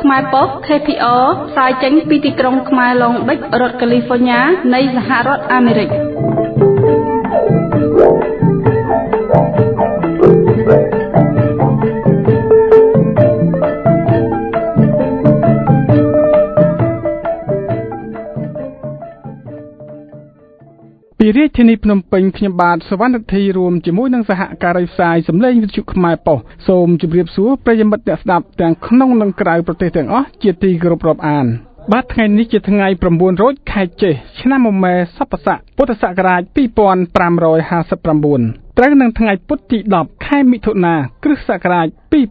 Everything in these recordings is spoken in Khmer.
ខ្មែរប៉ុស្តិ៍ KPR ផ្សាយចេញពីទីក្រុងខ្មែរឡុងឌិចរដ្ឋកាលីហ្វ័រញ៉ានៃសហរដ្ឋអាមេរិកពីរាជធានីភ្នំពេញខ្ញុំបាទសវណ្ណធីរួមជាមួយនឹងសហការីផ្សាយសម្លេងវិទ្យុខ្មែរប៉ុស្តិ៍សូមជម្រាបសួរប្រិយមិត្តអ្នកស្ដាប់ទាំងក្នុងនិងក្រៅប្រទេសទាំងអស់ជាទីគោរពរាប់អានបាទថ្ងៃនេះជាថ្ងៃ9រោចខែចេសឆ្នាំមមែសប្បស័កពុទ្ធសករាជ2559ត្រូវនឹងថ្ងៃពុធទី10ខែមិថុនាគ្រិស្តសករាជ2015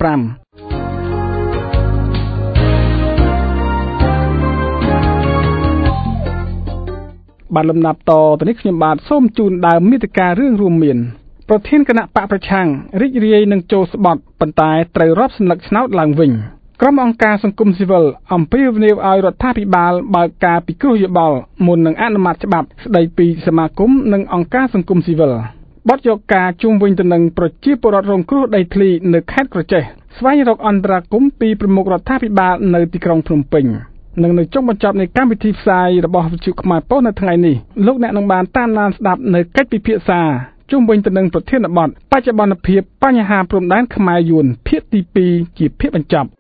បាទលំដាប់តទៅនេះខ្ញុំបាទសូមជូនដើមមាតិការឿងរួមមានប្រធានគណៈបកប្រឆាំងរីករាយនឹងចូលស្បត់ប៉ុន្តែត្រូវរាប់សន្លឹកឆ្នោតឡើងវិញក្រុមអង្គការសង្គមស៊ីវិលអំពាវនាវឲ្យរដ្ឋាភិបាលបើកការពិគ្រោះយោបល់មុននឹងអនុម័តច្បាប់ស្តីពីសមាគមនិងអង្គការសង្គមស៊ីវិលបទយកការជុំវិញទៅនឹងប្រជាពលរដ្ឋរងគ្រោះដីធ្លីនៅខេត្តក្រចេះស្វែងរកអន្តរាគមន៍ពីប្រមុខរដ្ឋាភិបាលនៅទីក្រុងភ្នំពេញនិងនៅចុងបញ្ចប់នៃកម្មវិធីផ្សាយរបស់វិទ្យុខ្មែរប៉ុស្តិ៍នៅថ្ងៃនេះលោកអ្នកនឹងបានតាមដានស្ដាប់នៅកិច្ចពិភាក្សាជុំវិញទៅនឹងប្រធានបទបច្ចុប្បន្នភាពបញ្ហាព្រំដែនខ្មែរយួនភាគទី2ជាភាគបញ្ចប់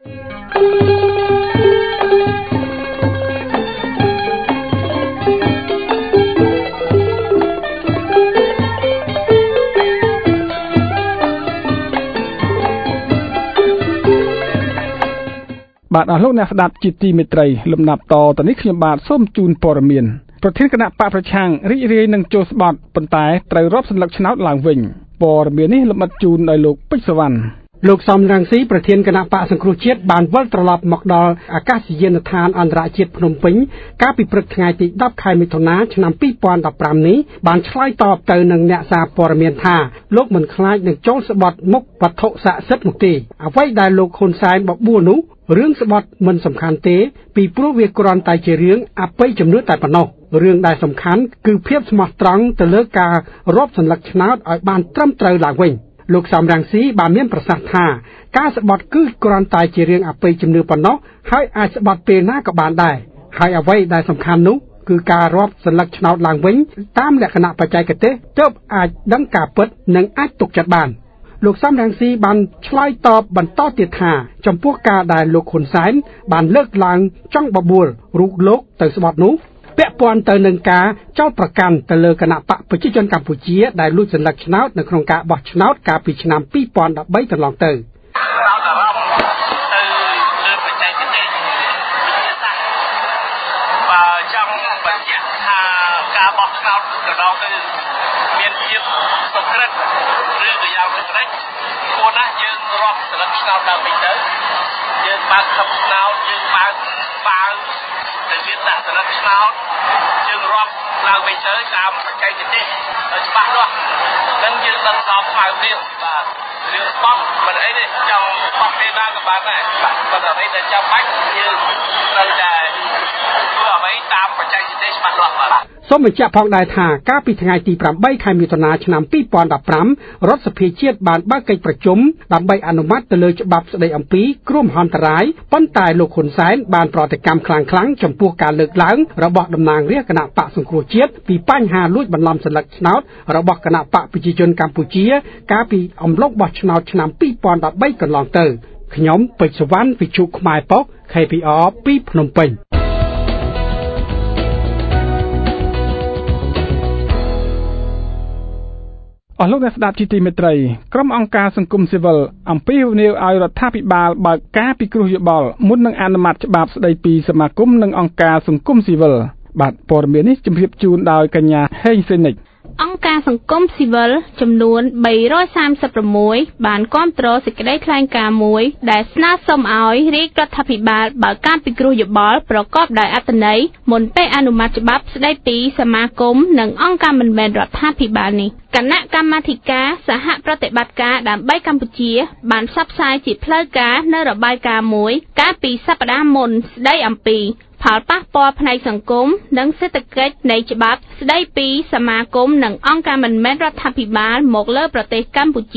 បាទអស់លោកអ្នកស្ដាប់ជាទីមេត្រីលំដាប់តទៅនេះខ្ញុំបាទសូមជូនព័ត៌មានប្រធានគណៈបកប្រឆាំងរីករាយនឹងចូលស្បត់ប៉ុន្តែត្រូវរាប់សន្លឹកឆ្នោតឡើងវិញព័ត៌មាននេះលម្អិតជូនដោយលោកពេជ្រសវណ្ណលោកសំរងស៊ីប្រធានគណៈបកសង្គ្រោះជាតិបានវិលត្រឡប់មកដល់អាកាសយានដ្ឋានអន្តរជាតិភ្នំពេញកាលពីព្រឹកថ្ងៃទី10ខែមិថុនាឆ្នាំ2015នេះបានឆ្លើយតបទៅនឹងអ្នកសារព័ត៌មានថាលោកមិនខ្លាចនឹងចូលស្បត់មុខវត្ថុស័ក្តិសិទ្ធិនោះទេអ្វីដែលលោកហ៊ុនសែនបបួលនោះរឿងស្បត់មិនសំខាន់ទេពីព្រោះវាគ្រាន់តែជារឿងអបិយជំនឿតែប៉ុណ្ណោះរឿងដែលសំខាន់គឺភាពស្មោះត្រង់ទៅលើការរាប់សន្លឹកឆ្នោតឲ្យបានត្រឹមត្រូវឡើងវិញលោកសំរងស៊ីបានមានប្រសាសន៍ថាការស្បត់គឺគ្រាន់តែជារឿងអបិយជំនឿប៉ុណ្ណោះហើយអាចស្បត់ពេលណាក៏បានដែរហើយអ្វីដែលសំខាន់នោះគឺការរាប់សន្លឹកឆ្នោតឡើងវិញតាមលក្ខណៈបច្ចេកទេសទើបអាចដឹងការពិតនិងអាចទុកចិត្តបានលោកសំរងស៊ីបានឆ្លើយតបបន្តទៀតថាចំពោះការដែលលោកហ៊ុនសែនបានលើកឡើងចង់បបួលរូបលោកទៅស្បត់នោះពាក់ព័ន្ធទៅនឹងការចោទប្រកាន់ទៅលើគណៈបកប្រជាជនកម្ពុជាដែលលួចសន្លឹកឆ្នោតនៅក្នុងការបោះឆ្នោតកាលពីឆ្នាំ2013កន្លងទៅយើងបើកខឹបឆ្នោតយើងបើកបាវទៅមានដាក់សន្លឹកឆ្នោតយើងរាប់ឡើងវិញទៅតាមបច្ចេកទេសច្បាស់លាស់នឹងយើងដឹងស្របស្មើគ្នាបាទរឿងស្បត់មិនអីទេចង់ស្បត់ពេលណាក៏បានដែរបាទប៉ុន្តែអ្វីដែលចាំបាច់យើងត្រូវតែធ្វើអ្វីតាមបច្ចេកទេសច្បាស់លាស់បាទសូមបញ្ជាក់ផងដែរថាកាលពីថ្ងៃទី8ខែមិថុនាឆ្នាំ2015រដ្ឋសភាជាតិបានបើកកិច្ចប្រជុំដើម្បីអនុម័តទៅលើច្បាប់ស្តីអំពីគ្រោះមហន្តរាយប៉ុន្តែលោកហ៊ុនសែនបានប្រតិកម្មខ្លាំងៗចំពោះការលើកឡើងរបស់តំណាងរាស្ត្រគណៈបកសង្គ្រោះជាតិពីបញ្ហាលួចបន្លំសន្លឹកឆ្នោតរបស់គណៈបកប្រជាជនកម្ពុជាកាលពីអំឡុងបោះឆ្នោតឆ្នាំ2013កន្លងទៅខ្ញុំពេជ្រសវណ្ណវិទ្យុខ្មែរប៉ុស្តិ៍ KPR ពីភ្នំពេញអស់លោកអ្នកស្ដាប់ជាទីមេត្រីក្រុមអង្គការសង្គមស៊ីវិលអំពាវនាវឲ្យរដ្ឋាភិបាលបើកការពិគ្រោះយោបល់មុននឹងអនុម័តច្បាប់ស្តីពីសមាគមនិងអង្គការសង្គមស៊ីវិលបាទព័ត៌មាននេះជម្រាបជូនដោយកញ្ញាហេងសេនិចអង្គការសង្គមស៊ីវិលចំនួន336បានគាំទ្រសេចក្តីថ្លែងការណ៍មួយដែលស្នើសុំឲ្យរាជរដ្ឋាភិបាលបើកការពិគ្រោះយោបល់ប្រកបដោយអត្ថន័យមុនពេលអនុម័តច្បាប់ស្តីពីសមាគមនិងអង្គការមិនមែនរដ្ឋាភិបាលនេះគណៈកម្មាធិការសហប្រតិបត្តិការដើម្បីកម្ពុជាបានផ្សព្វផ្សាយជាផ្លូវការនៅរបាយការណ៍មួយកាលពីសប្តាហ៍មុនស្តីអំពីផលប៉ះពាល់ផ្នែកសង្គមនិងសេដ្ឋកិច្ចនៃច្បាប់ស្តីពីសមាគមនិងអង្គការមិនមែនរដ្ឋាភិបាលមកលើប្រទេសកម្ពុជា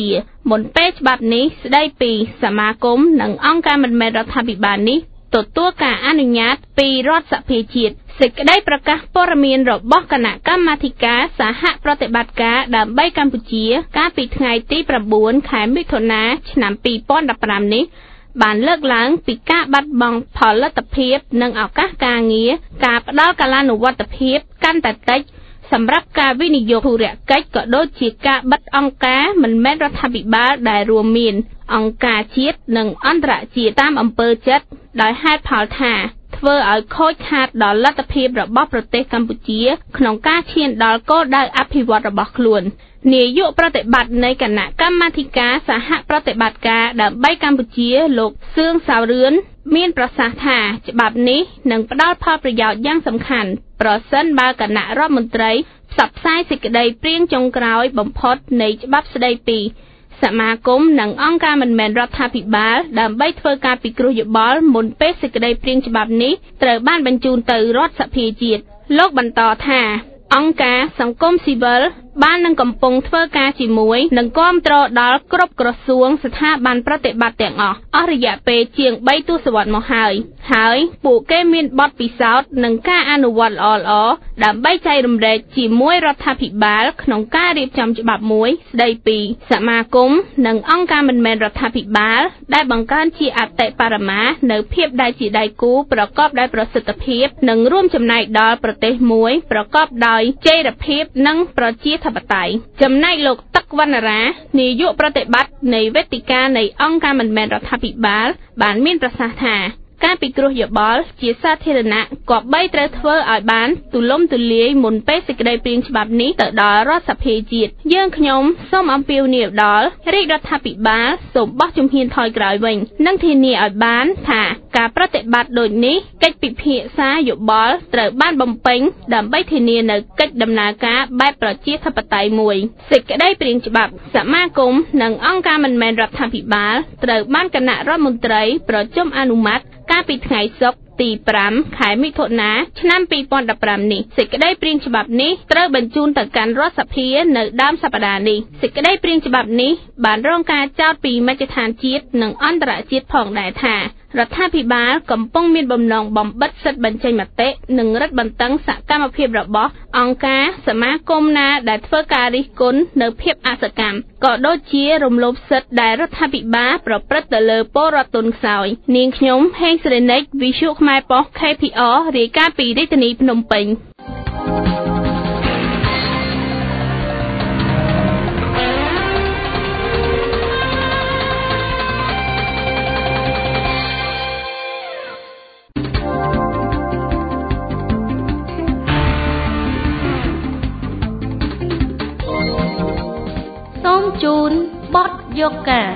មុនពេលច្បាប់នេះស្ដីពីសមាគមនិងអង្គការមិនមែនរដ្ឋាភិបាលនេះទទួលការអនុញ្ញាតពីរដ្ឋសភាជាតិសេចក្តីប្រកាសព័ត៌មានរបស់គណៈកម្មាធិការសហប្រតិបត្តិការដើម្បីកម្ពុជាកាលពីថ្ងៃទី9ខែមិថុនាឆ្នាំ2015នេះបានលើកឡើងពីការបាត់បង់ផលិតភាពនិងឱកាសការងារការផ្ដល់កាលានុវត្តភាពកាន់តែតិចសម្រាប់ការវិនិយោគធុរកិច្ចក៏ដូចជាការបិទអង្គការមិនមែនរដ្ឋាភិបាលដែលរួមមានអង្គការជាតិនិងអន្តរជាតិតាមអំពើចិត្តដោយហេតុផលថាធ្វើឲ្យខូចខាតដល់លទ្ធភាពរបស់ប្រទេសកម្ពុជាក្នុងការឈានដល់គោលដៅអភិវឌ្ឍន៍របស់ខ្លួននាយកប្រតិបត្តិនៃគណៈកម្មាធិការសហប្រតិបត្តិការដើម្បីកម្ពុជាលោកសឿងសាវរឿនមានប្រសាសន៍ថាច្បាប់នេះនឹងផ្ដល់ផលប្រយោជន៍យ៉ាងសំខាន់ប្រសិនបើគណៈរដ្ឋមន្ត្រីផ្សព្វផ្សាយសេចក្តីព្រាងចុងក្រោយបំផុតនៃច្បាប់ស្តីពីសមាគមនិងអង្គការមិនមែនរដ្ឋាភិបាលដើម្បីធ្វើការពិគ្រោះយោបល់មុនពេលសេចក្តីព្រាងច្បាប់នេះត្រូវបានបញ្ជូនទៅរដ្ឋសភាជាតិលោកបន្តថាអង្គការសង្គមស៊ីវិលបាននឹងកំពុងធ្វើការជាមួយនិងគាំទ្រដល់គ្រប់ក្រសួងស្ថាប័នប្រតិបត្តិទាំងអស់រយៈពេលជាង3ទសវត្សរ៍មកហើយពួកគេមានបទពិសោធន៍និងការអនុវត្តល្អៗដើម្បីចែករំលែកជាមួយរដ្ឋាភិបាលក្នុងការរៀបចំច្បាប់មួយស្ដីពីសមាគមនិងអង្គការមិនមែនរដ្ឋាភិបាលដែលបង្កើនជាអតិបរមានៅភាពដែលជាដៃគូប្រកបដោយប្រសិទ្ធភាពនិងរួមចំណែកដល់ប្រទេសមួយប្រកបដោយចីរភាពនិងប្រជាធិបតេយ្យចំណែកលោកទឹកវណ្ណរានាយកប្រតិបត្តិនៃវេទិកានៃអង្គការមិនមែនរដ្ឋាភិបាលបានមានប្រសាសន៍ថាការពិគ្រោះយោបល់ជាសាធារណៈគប្បីត្រូវធ្វើឲ្យបានទូលំទូលាយមុនពេលសេចក្តីព្រាងច្បាប់នេះទៅដល់រដ្ឋសភាជាតិយើងខ្ញុំសូមអំពាវនាវដល់រាជរដ្ឋាភិបាលសូមបោះជំហានថយក្រោយវិញនិងធានាឲ្យបានថាការប្រតិបត្តិដូចនេះកិច្ចពិភាក្សាយោបល់ត្រូវបានបំពេញដើម្បីធានានៅកិច្ចដំណើរការបែបប្រជាធិបតេយ្យមួយសេចក្តីព្រាងច្បាប់សមាគមនិងអង្គការមិនមែនរដ្ឋាភិបាលត្រូវបានគណៈរដ្ឋមន្ត្រីប្រជុំអនុម័តកាលពីថ្ងៃសុក្រទី5ខែមិថុនាឆ្នាំ2015នេះសេចក្តីព្រាងច្បាប់នេះត្រូវបញ្ជូនទៅកាន់រដ្ឋសភានៅដើមសប្តាហ៍នេះសេចក្តីព្រាងច្បាប់នេះបានរងការចោទពីមជ្ឈដ្ឋានជាតិនិងអន្តរជាតិផងដែរថារដ្ឋាភិបាលកំពុងមានបំណងបំបិទសិទ្ធិបញ្ចេញមតិនិងរឹតបន្តឹងសកម្មភាពរបស់អង្គការសមាគមណាដែលធ្វើការរិះគន់នៅភាពអសកម្មក៏ដូចជារំលោភសិទ្ធិដែលរដ្ឋាភិបាលប្រព្រឹត្តទៅលើពលរដ្ឋទុនខ្សោយនាងខ្ញុំហេងសេរីនិចវិទ្យុខ្មែរប៉ុស្តិ៍ KPR រាយការណ៍ពីរាជធានីភ្នំពេញជូនបទយកការ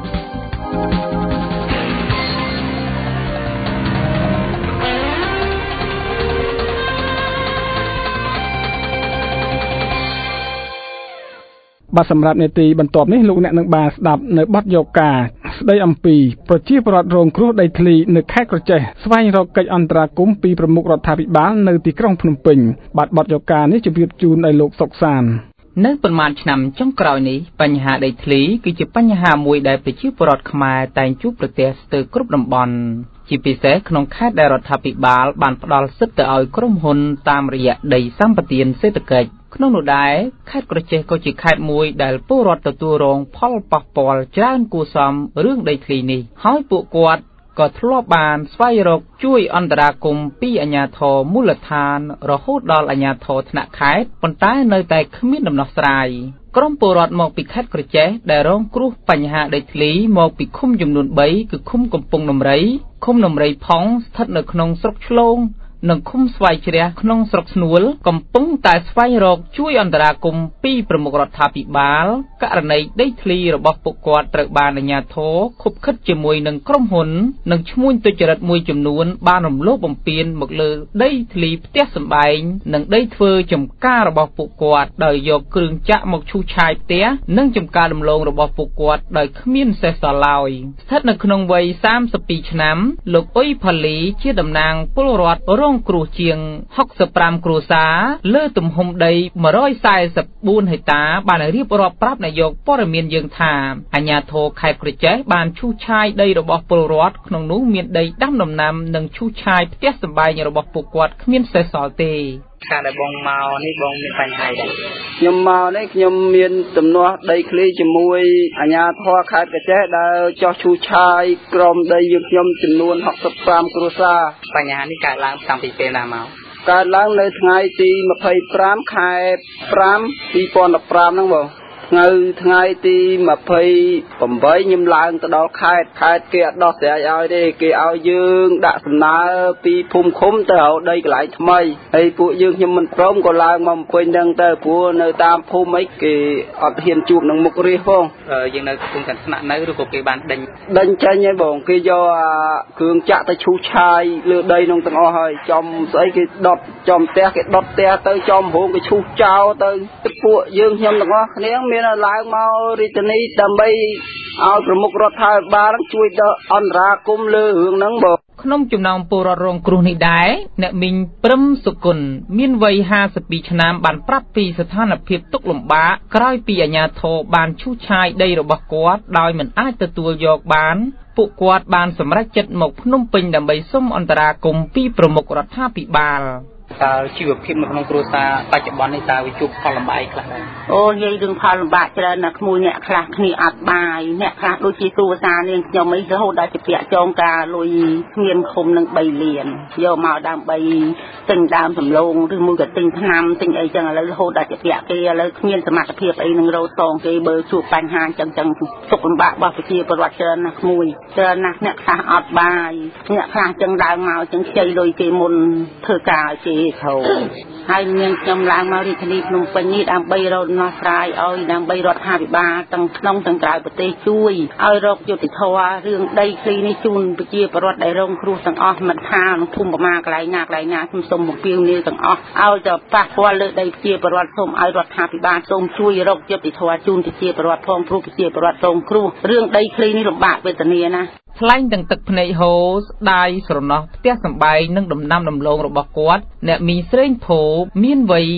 បាទសម្រាប់នេតិបន្ទាប់នេះលោកអ្នកនឹងបានស្ដាប់នៅបទយកការស្ដីអំពីប្រជាពលរដ្ឋរងគ្រោះដីធ្លីនៅខេត្តក្រចេះស្វែងរកកិច្ចអន្តរាគមន៍ពីប្រមុខរដ្ឋាភិបាលនៅទីក្រុងភ្នំពេញបាទបទយកការនេះជម្រាបជូនដល់លោកសុកសាននៅប្រមាណឆ្នាំចុងក្រោយនេះបញ្ហាដីធ្លីគឺជាបញ្ហាមួយដែលប្រជាពលរដ្ឋខ្មែរតែងជួបប្រទះស្ទើរគ្រប់តំបន់ជាពិសេសក្នុងខេត្តដែលរដ្ឋាភិបាលបានផ្ដល់សិទ្ធិទៅឲ្យក្រុមហ៊ុនតាមរយៈដីសម្បត្តិសេដ្ឋកិច្ចក្នុងនោះដែរខេត្តក្រចេះក៏ជាខេត្តមួយដែលពលរដ្ឋទទួលរងផលប៉ះពាល់ច្រើនគួរសមរឿងដីធ្លីនេះហើយពួកគាត់ក៏ធ្លាប់បានស្វែងរកជួយអន្តរាគមន៍ពីអាជ្ញាធរមូលដ្ឋានរហូតដល់អាជ្ញាធរថ្នាក់ខេត្តប៉ុន្តែនៅតែគ្មានដំណោះស្រាយក្រុមពលរដ្ឋមកពីខេត្តក្រចេះដែលរងគ្រោះបញ្ហាដីធ្លីមកពីឃុំចំនួន3គឺឃុំកំពង់ដំរីឃុំដំរីផុងស្ថិតនៅក្នុងស្រុកឆ្លងនិងឃុំស្វាយជ្រះក្នុងស្រុកស្នួលកំពុងតែស្វែងរកជួយអន្តរាគមន៍ពីប្រមុខរដ្ឋាភិបាលករណីដីធ្លីរបស់ពួកគាត់ត្រូវបានអាជ្ញាធរខុបខិតជាមួយនឹងក្រុមហ៊ុននិងឈ្មួញទុច្ចរិតមួយចំនួនបានរំលោភបំពានមកលើដីធ្លីផ្ទះសម្បែងនិងដីធ្វើចំការរបស់ពួកគាត់ដោយយកគ្រឿងចាក់មកឈូសឆាយផ្ទះនិងចំការដំឡូងរបស់ពួកគាត់ដោយគ្មានសេះសល់ឡើយស្ថិតនៅក្នុងវ័យ32ឆ្នាំលោកអ៊ុយផាលីជាតំណាងពលរដ្ឋរងងគ្រោះជាង65គ្រួសារលើទំហំដី144ហិកតាបានរៀបរាប់ប្រាប់នាយកព័ត៌មានយើងថាអាជ្ញាធរខេត្តក្រចេះបានឈូសឆាយដីរបស់ពលរដ្ឋក្នុងនោះមានដីដាំដំណាំនិងឈូសឆាយផ្ទះសម្បែងរបស់ពួកគាត់គ្មានសេសសល់ទេការដែលបងមកនេះបងមានបញ្ហាដែរខ្ញុំមកនេះខ្ញុំមានទំនាស់ដីធ្លីជាមួយអាជ្ញាធរខេត្តកញ្ចេះដែលចោះឈូសឆាយក្រមដីយើងខ្ញុំចំនួន65គ្រួសារបញ្ហានេះកើតឡើងតាំងពីពេលណាមកកើតឡើងនៅថ្ងៃទី25ខែ5 2015ហ្នឹងបងថ្ងៃទី28ខ្ញុំឡើងទៅដល់ខេត្តគេអត់ដោះស្រាយឲ្យទេគេឲ្យយើងដាក់សំណើពីភូមិឃុំទៅរកដីកន្លែងថ្មីហើយពួកយើងខ្ញុំមិនព្រមក៏ឡើងមកពេញហ្នឹងទៅព្រោះនៅតាមភូមិអីគេអត់ហ៊ានជួបនឹងមុខរាជផងយើងនៅភូមិកាត់ស្នាក់នៅឬក៏គេបានដេញចេញហើយបងគេយកគ្រឿងចាក់ទៅឈូសឆាយលើដីនោះទាំងអស់ហើយចំស្អីគេដុតចំផ្ទះគេដុតផ្ទះទៅចំរោងគេឈូសចោលទៅពួកយើងខ្ញុំទាំងអស់គ្នាមានឡើងមករាជធានីដើម្បីឲ្យប្រមុខរដ្ឋាភិបាលជួយដល់អន្តរាគមន៍លើរឿងហ្នឹងបងក្នុងចំណោមពលរដ្ឋរងគ្រោះនេះដែរអ្នកមីងព្រឹមសុគន្ធមានវ័យ52ឆ្នាំបានប្រាប់ពីស្ថានភាពទុក្ខលំបាកក្រោយពីអាជ្ញាធរបានឈូសឆាយដីរបស់គាត់ដោយមិនអាចទទួលយកបានពួកគាត់បានសម្រេចចិត្តមកភ្នំពេញដើម្បីសុំអន្តរាគមន៍ពីប្រមុខរដ្ឋាភិបាលតើជីវភាពនៅក្នុងគ្រួសារបច្ចុប្បន្ននេះតើវាជួបផលលំបាកខ្លះដែរអូនិយាយរឿងផលលំបាកច្រើនណាស់ក្មួយអ្នកខ្លះគ្នាអត់បាយអ្នកខ្លះដូចជាគ្រួសារនាងខ្ញុំអីរហូតដល់ជាពាក់ចងការលុយគ្មានឃុំនឹង3លានយកមកដើម្បីទិញដើមសម្លងឬមួយក៏ទិញថ្នាំទិញអីចឹងឥឡូវរហូតដល់ជាពាក់គេឥឡូវគ្មានសមត្ថភាពអីនឹងរោតងគេបើជួបបញ្ហាចឹងទុកលំបាករបស់ប្រជាពលរដ្ឋច្រើនណាស់ក្មួយច្រើនណាស់អ្នកខ្លះអត់បាយអ្នកខ្លះចឹងដើរមកចឹងខ្ចីលុយគេមុនធ្វើការឲ្យគេហើយនាងខ្ញុំឡើងមករាជធានីភ្នំពេញនេះដើម្បីរកដំណោះស្រាយឲ្យដើម្បីរដ្ឋាភិបាលទាំងក្នុងទាំងក្រៅប្រទេសជួយឲ្យរកយុត្តិធម៌រឿងដីធ្លីនេះជូនប្រជាពលរដ្ឋដែលរងគ្រោះទាំងអស់មិនថាក្នុងភូមិប្រមាកន្លែងណាខ្ញុំសូមបំពេញនេះទាំងអស់ឲ្យទៅប៉ះពាល់លើដីប្រជាពលរដ្ឋសូមឲ្យរដ្ឋាភិបាលសូមជួយរកយុត្តិធម៌ជូនប្រជាពលរដ្ឋផងព្រោះប្រជាពលរដ្ឋរងគ្រោះរឿងដីធ្លីនេះលំបាកវេទនាណាថ្លែងទាំងទឹកភ្នែកហូរស្ដាយស្រណោះផ្ទះសម្បែងនិងដំណាំដំឡូងរបស់គាត់អ្នកមីងស្រេងភោមានវ័យ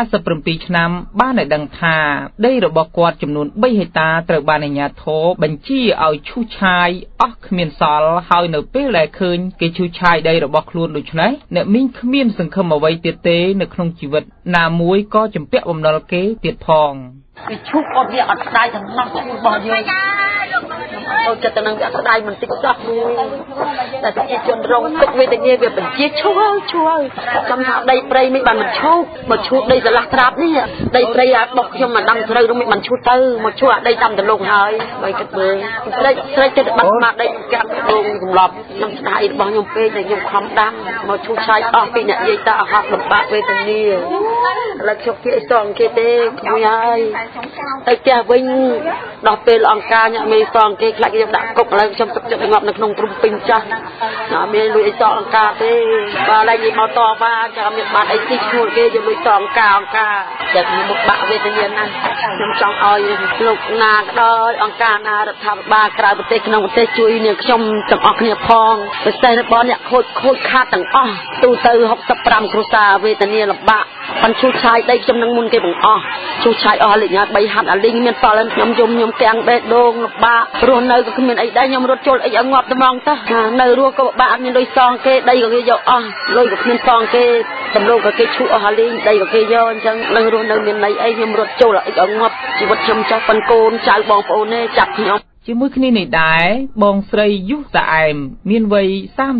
57ឆ្នាំបានឲ្យដឹងថាដីរបស់គាត់ចំនួន3ហិកតាត្រូវបានអាជ្ញាធរបញ្ជាឲ្យឈូសឆាយអស់គ្មានសល់ហើយនៅពេលដែលឃើញគេឈូសឆាយដីរបស់ខ្លួនដូច្នេះអ្នកមីងគ្មានសង្ឃឹមអ្វីទៀតទេនៅក្នុងជីវិតណាមួយក៏ជំពាក់បំណុលគេទៀតផងគេឈូសអត់វាអត់ស្ដាយទាំងនោះរបស់យើងចូលចិត្តទៅនឹងវាស្ដាយមិនតិចសោះតែប្រជាជនរងទុក្ខវេទនាវាបញ្ជាឈួរចាំថាដីព្រៃមិនបានមកឈូសដីស្រឡះត្រាប់នេះដីព្រៃអាបោះខ្ញុំមកដាំស្រូវនោះមិនបានឈូសទៅមកឈូសអាដីដាំដលងហើយបើគិតមើលស្រេចចិត្តបាត់មកដីកាត់ដងកំឡប់ខ្ញុំស្ដាយរបស់ខ្ញុំពេកតែខ្ញុំខំដាំមកឈូសឆាយអស់ពីអ្នកនិយាយតើអស់លំបាកវេទនាឥឡូវខ្ញុំគេអីសងគេទេខ្ញុំហើយទៅផ្ទះវិញដល់ពេលអង្គការអ្នកមេសងគេខ្លាចខ្ញុំដាក់គុកឥឡូវខ្ញុំទឹកចិត្តងាប់នៅក្នុងព្រំពេញចាស់អត់មានលុយអីសងអង្គការទេបើឡើយនិយាយមកតវ៉ាចាំមានបានអីទីឈ្នួលគេយកលុយសងអង្គការតែខ្ញុំមុខបាក់វេទនាណាស់ខ្ញុំចង់ឲ្យលោកណាក៏ដោយអង្គការណារដ្ឋាភិបាលក្រៅប្រទេសក្នុងប្រទេសជួយនាងខ្ញុំទាំងអស់គ្នាផងពិសេសរបស់អ្នកខូចខាតទាំងអស់ទូទៅ65គ្រួសារវេទនាលំបាកបានឈូសឆាយដីខ្ញុំនឹងមុនគេបង្អស់ឈូសឆាយអស់លេខ3ហាត់អាលីងមានសល់ខ្ញុំទាំងបេះដូងលំបាករស់នៅក៏គ្មានអីដែរខ្ញុំរត់ចូលអីឲ្យងាប់ត្មងទៅនៅរស់ក៏បាក់អត់មានលុយសងគេដីក៏គេយកអស់លុយក៏គ្មានសងគេដំឡូងក៏គេឈូសអស់អាលីងដីក៏គេយកអញ្ចឹងនៅរស់នៅមានន័យអីខ្ញុំរត់ចូលអីឲ្យងាប់ជីវិតខ្ញុំចាស់ប៉ុនកូនចៅបងប្អូនទេចាប់ខ្ញុំជាមួយគ្នានេះដែរបងស្រីយុសអែមមានវ័យ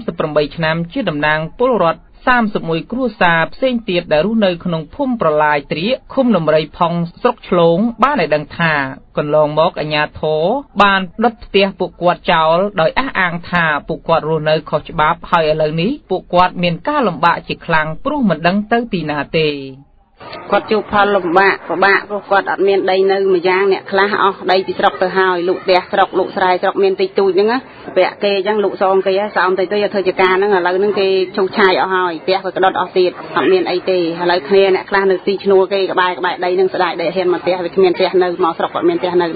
38ឆ្នាំជាតំណាងពលរដ្ឋ31គ្រួសារផ្សេងទៀតដែលរស់នៅក្នុងភូមិប្រឡាយត្រៀកឃុំលំរៃផុងស្រុកឆ្លងបានឲ្យដឹងថាកន្លងមកអាជ្ញាធរបានដុតផ្ទះពួកគាត់ចោលដោយអះអាងថាពួកគាត់រស់នៅខុសច្បាប់ហើយឥឡូវនេះពួកគាត់មានការលំបាកជាខ្លាំងព្រោះមិនដឹងទៅទីណាទេគាត់ជួបផលលំបាកពិបាកព្រោះគាត់អត់មានដីនៅម្យ៉ាងអ្នកខ្លះអស់ដីពីស្រុកទៅហើយលក់ផ្ទះស្រុកលក់ស្រែស្រុកមានតិចតួចហ្នឹងពាក់គេអញ្ចឹងលក់សងគេសោមតិចទៅធ្វើជាការហ្នឹងឥឡូវហ្នឹងគេឈូសឆាយអស់ហើយផ្ទះក៏ដុតអស់ទៀតអត់មានអីទេឥឡូវគ្នាអ្នកខ្លះនៅទីឈ្នួលគេក្បែរដីហ្នឹងស្ដាយដីហ៊ានមកផ្ទះវាគ្មានផ្ទះនៅមកស្រុកគាត់មានផ្ទះនៅដែរ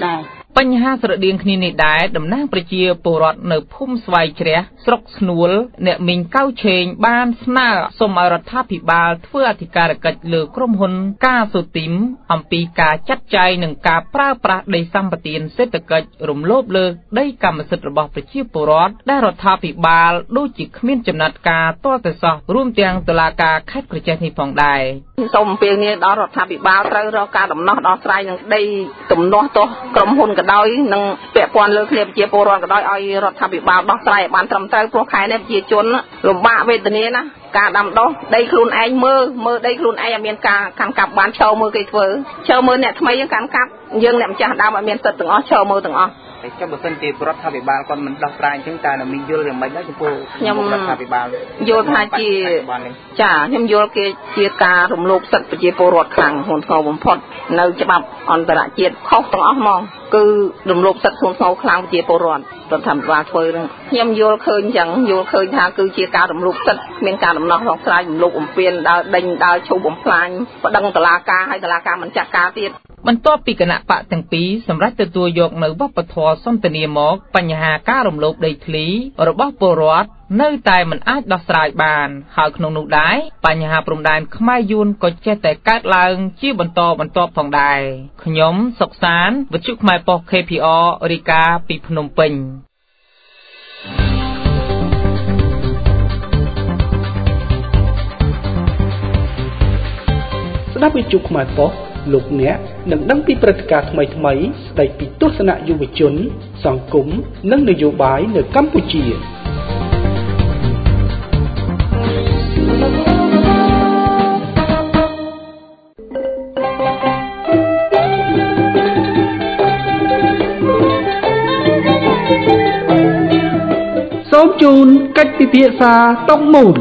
បញ្ហាស្រដៀងគ្នានេះដែរតំណាងប្រជាពលរដ្ឋនៅភូមិស្វាយជ្រះស្រុកស្នួលអ្នកមីងកៅឆេងបានស្នើសុំឲ្យរដ្ឋាភិបាលធ្វើអធិការកិច្ចលើក្រុមហ៊ុនកាសូទីមអំពីការចាត់ចែងនិងការប្រើប្រាស់ដីសម្បត្តិសេដ្ឋកិច្ចរំលោភលើដីកម្មសិទ្ធិរបស់ប្រជាពលរដ្ឋដែលរដ្ឋាភិបាលដូចជាគ្មានចំណាត់ការទាល់តែសោះរួមទាំងតុលាការខេត្តក្រចេះនេះផងដែរសូមអំពាវនាវដល់រដ្ឋាភិបាលត្រូវរកការដំណោះដោះស្រាយនឹងដីទំនាស់ទោះក្រុមហ៊ុនក៏ដោយនិងពាក់ព័ន្ធលើគ្នាប្រជាពលរដ្ឋក៏ដោយឲ្យរដ្ឋាភិបាលដោះស្រាយឲ្យបានត្រឹមត្រូវព្រោះខែនេះប្រជាជនលំបាកវេទនាណាការដាំដុះដីខ្លួនឯងមើលដីខ្លួនឯងឲ្យមានការកាន់កាប់បានឈរមើលគេធ្វើឈរមើលអ្នកថ្មីកាន់កាប់យើងអ្នកម្ចាស់ដើមឲ្យមានសិទ្ធិទាំងអស់ឈរមើលទាំងអស់តែចុះបើសិនជារដ្ឋាភិបាលគាត់មិនដោះស្រាយអញ្ចឹងតើនឹងមានយល់យ៉ាងម៉េចដែរចំពោះរដ្ឋាភិបាលយល់ថាជាចាខ្ញុំយល់គេជាការរំលោភសិទ្ធិប្រជាពលរដ្ឋខ្លាំងធ្ងន់ធ្ងរបំផុតនៅច្បាប់អន្តរជាតិខុសទាំងអស់ហ្មងគឺរំលោភសិទ្ធិធ្ងន់ធ្ងរខ្លាំងប្រជាពលរដ្ឋរដ្ឋាភិបាលធ្វើនឹងខ្ញុំយល់ឃើញអញ្ចឹងយល់ឃើញថាគឺជាការរំលោភសិទ្ធិគ្មានការដំណោះដោះស្រាយរំលោភបំពានដើរដេញដើរឈូសបំផ្លាញប្តឹងតុលាការហើយតុលាការមិនចាត់ការទៀតបន្ទាប់ពីគណៈបកទាំងពីរសម្រាប់ទទួលយកនៅវប្បធម៌សន្តានាមកបញ្ហាការរំលោភដីធ្លីរបស់ពលរដ្ឋនៅតែមិនអាចដោះស្រាយបានហើយក្នុងនោះដែរបញ្ហាព្រំដែនខ្មែរយួនក៏ចេះតែកើតឡើងជាបន្តបន្ទាប់ផងដែរខ្ញុំសុកសានវិទ្យុខ្មែរប៉ុស្តិ៍ KPR រាយការណ៍ពីភ្នំពេញស្ដាប់វិទ្យុខ្មែរប៉ុស្តិ៍លោកអ្នកនឹងដឹងពីព្រឹត្តិការណ៍ថ្មីៗស្ដីពីទស្សនៈយុវជនសង្គមនិងនយោបាយនៅកម្ពុជាសូមជូនកិច្ចពិភាក្សាតុកមូល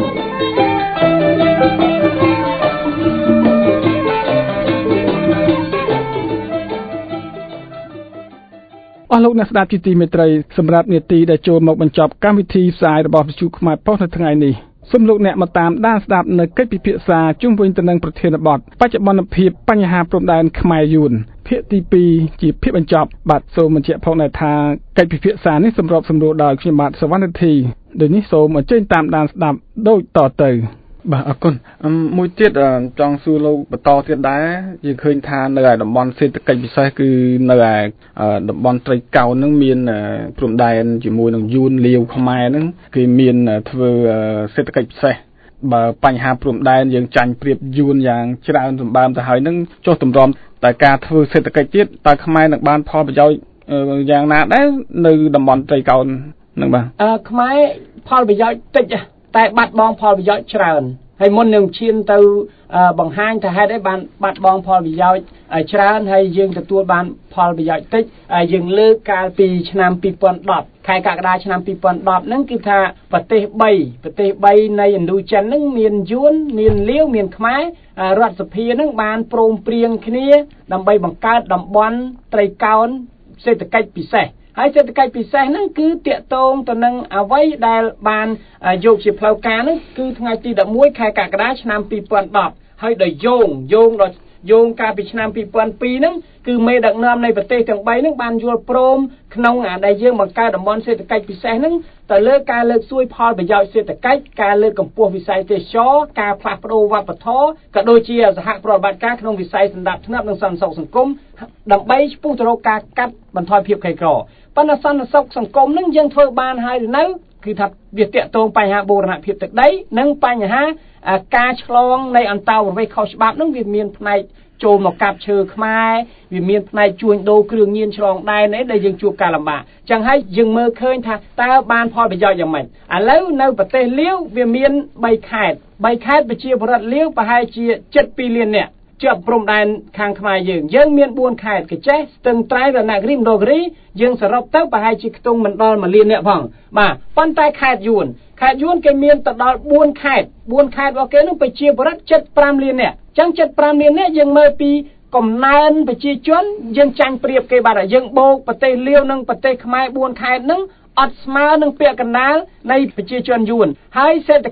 អស់លោកអ្នកស្ដាប់ជាទីមេត្រីសម្រាប់នាទីដែលចូលមកបញ្ចប់កម្មវិធីផ្សាយរបស់វិទ្យុខ្មែរប៉ុស្តិ៍នៅថ្ងៃនេះសូមលោកអ្នកមកតាមដានស្ដាប់នៅកិច្ចពិភាក្សាជុំវិញទៅនឹងប្រធានបទបច្ចុប្បន្នភាពបញ្ហាព្រំដែនខ្មែរយួនភាគទី2ជាភាគបញ្ចប់បាទសូមបញ្ជាក់ផងដែរថាកិច្ចពិភាក្សានេះសម្របសម្រួលដោយខ្ញុំបាទសវណ្ណរិទ្ធីដូចនេះសូមអញ្ជើញតាមដានស្ដាប់ដូចតទៅបាទអរគុណមួយទៀតចង់សួរលោកបន្តទៀតដែរយើងឃើញថានៅឯតំបន់សេដ្ឋកិច្ចពិសេសគឺនៅឯតំបន់ត្រីកោណហ្នឹងមានព្រំដែនជាមួយនឹងយួនលាវខ្មែរហ្នឹងគេមានធ្វើសេដ្ឋកិច្ចពិសេសបើបញ្ហាព្រំដែនយើងចាញ់ប្រៀបយួនយ៉ាងច្រើនសម្បើមទៅហើយហ្នឹងចុះទម្រាំតែការធ្វើសេដ្ឋកិច្ចទៀតតើខ្មែរនឹងបានផលប្រយោជន៍យ៉ាងណាដែរនៅតំបន់ត្រីកោណហ្នឹងបាទខ្មែរផលប្រយោជន៍តិចតែបាត់បង់ផលប្រយោជន៍ច្រើនហើយមុននឹងឈានទៅបង្ហាញថាហេតុអីបានបាត់បង់ផលប្រយោជន៍ច្រើនហើយយើងទទួលបានផលប្រយោជន៍តិចយើងលើកកាលពីឆ្នាំ2010ខែកក្កដាឆ្នាំ2010ហ្នឹងគឺថាប្រទេស3នៃឥណ្ឌូចិនហ្នឹងមានយួនមានលាវមានខ្មែររដ្ឋសភាហ្នឹងបានព្រមព្រៀងគ្នាដើម្បីបង្កើតតំបន់ត្រីកោណសេដ្ឋកិច្ចពិសេសហើយសេដ្ឋកិច្ចពិសេសហ្នឹងគឺតាក់ទងទៅនឹងអ្វីដែលបានយកជាផ្លូវការហ្នឹងគឺថ្ងៃទី11ខែកក្កដាឆ្នាំ2010ហើយដោយយោងកាលពីឆ្នាំ2002ហ្នឹងគឺមេដឹកនាំនៃប្រទេសទាំង3ហ្នឹងបានយល់ព្រមក្នុងដែលយើងបង្កើតតំបន់សេដ្ឋកិច្ចពិសេសហ្នឹងទៅលើការលើកស្ទួយផលប្រយោជន៍សេដ្ឋកិច្ចការលើកកម្ពស់វិស័យទេសចរការផ្លាស់ប្ដូរវប្បធម៌ក៏ដូចជាសហប្រតិបត្តិការក្នុងវិស័យសន្តិភាពនិងសន្តិសុខសង្គមដើម្បីឆ្ពោះទៅរកការកាត់បន្ថយភាពក្រីក្រប៉ុន្តែសន្តិសុខសង្គមហ្នឹងយើងធ្វើបានហើយនៅគឺថាវាតាក់ទងបញ្ហាបូរណភាពទឹកដីនិងបញ្ហាការឆ្លងនៃអន្តោប្រវេសន៍ខុសច្បាប់ហ្នឹងវាមានផ្នែកចូលមកកាប់ឈើខ្មែរវាមានផ្នែកជួញដូរគ្រឿងញៀនឆ្លងដែនអីដែលយើងជួបការលំបាកចឹងហើយយើងមើលឃើញថាតើបានផលប្រយោជន៍យ៉ាងម៉េចឥឡូវនៅប្រទេសលាវវាមាន3ខេត្តប្រជាពលរដ្ឋលាវប្រហែលជា7.2 លាននាក់ជាប់ព្រំដែនខាងខ្មែរយើងមាន4ខេត្តកចេះស្ទឹងត្រែងរណគិរីមណ្ឌលគិរីយើងសរុបទៅប្រហែលជាខ្ទង់មិនដល់1លាននាក់ផងបាទប៉ុន្តែខេត្តយួនគេមានទៅដល់4ខេត្តរបស់គេនឹងប្រជាពលរដ្ឋ75លាននាក់ចឹង75លាននាក់យើងមើលពីកំណើនប្រជាជនយើងចាញ់ប្រៀបគេបាទយើងបូកប្រទេសលាវនិងប្រទេសខ្មែរ4ខេត្តហ្នឹងអត់ស្មើនឹងពាក្យកណ្ដាលនៃប្រជាជនយួនហើយសេដ្ឋកិច្ច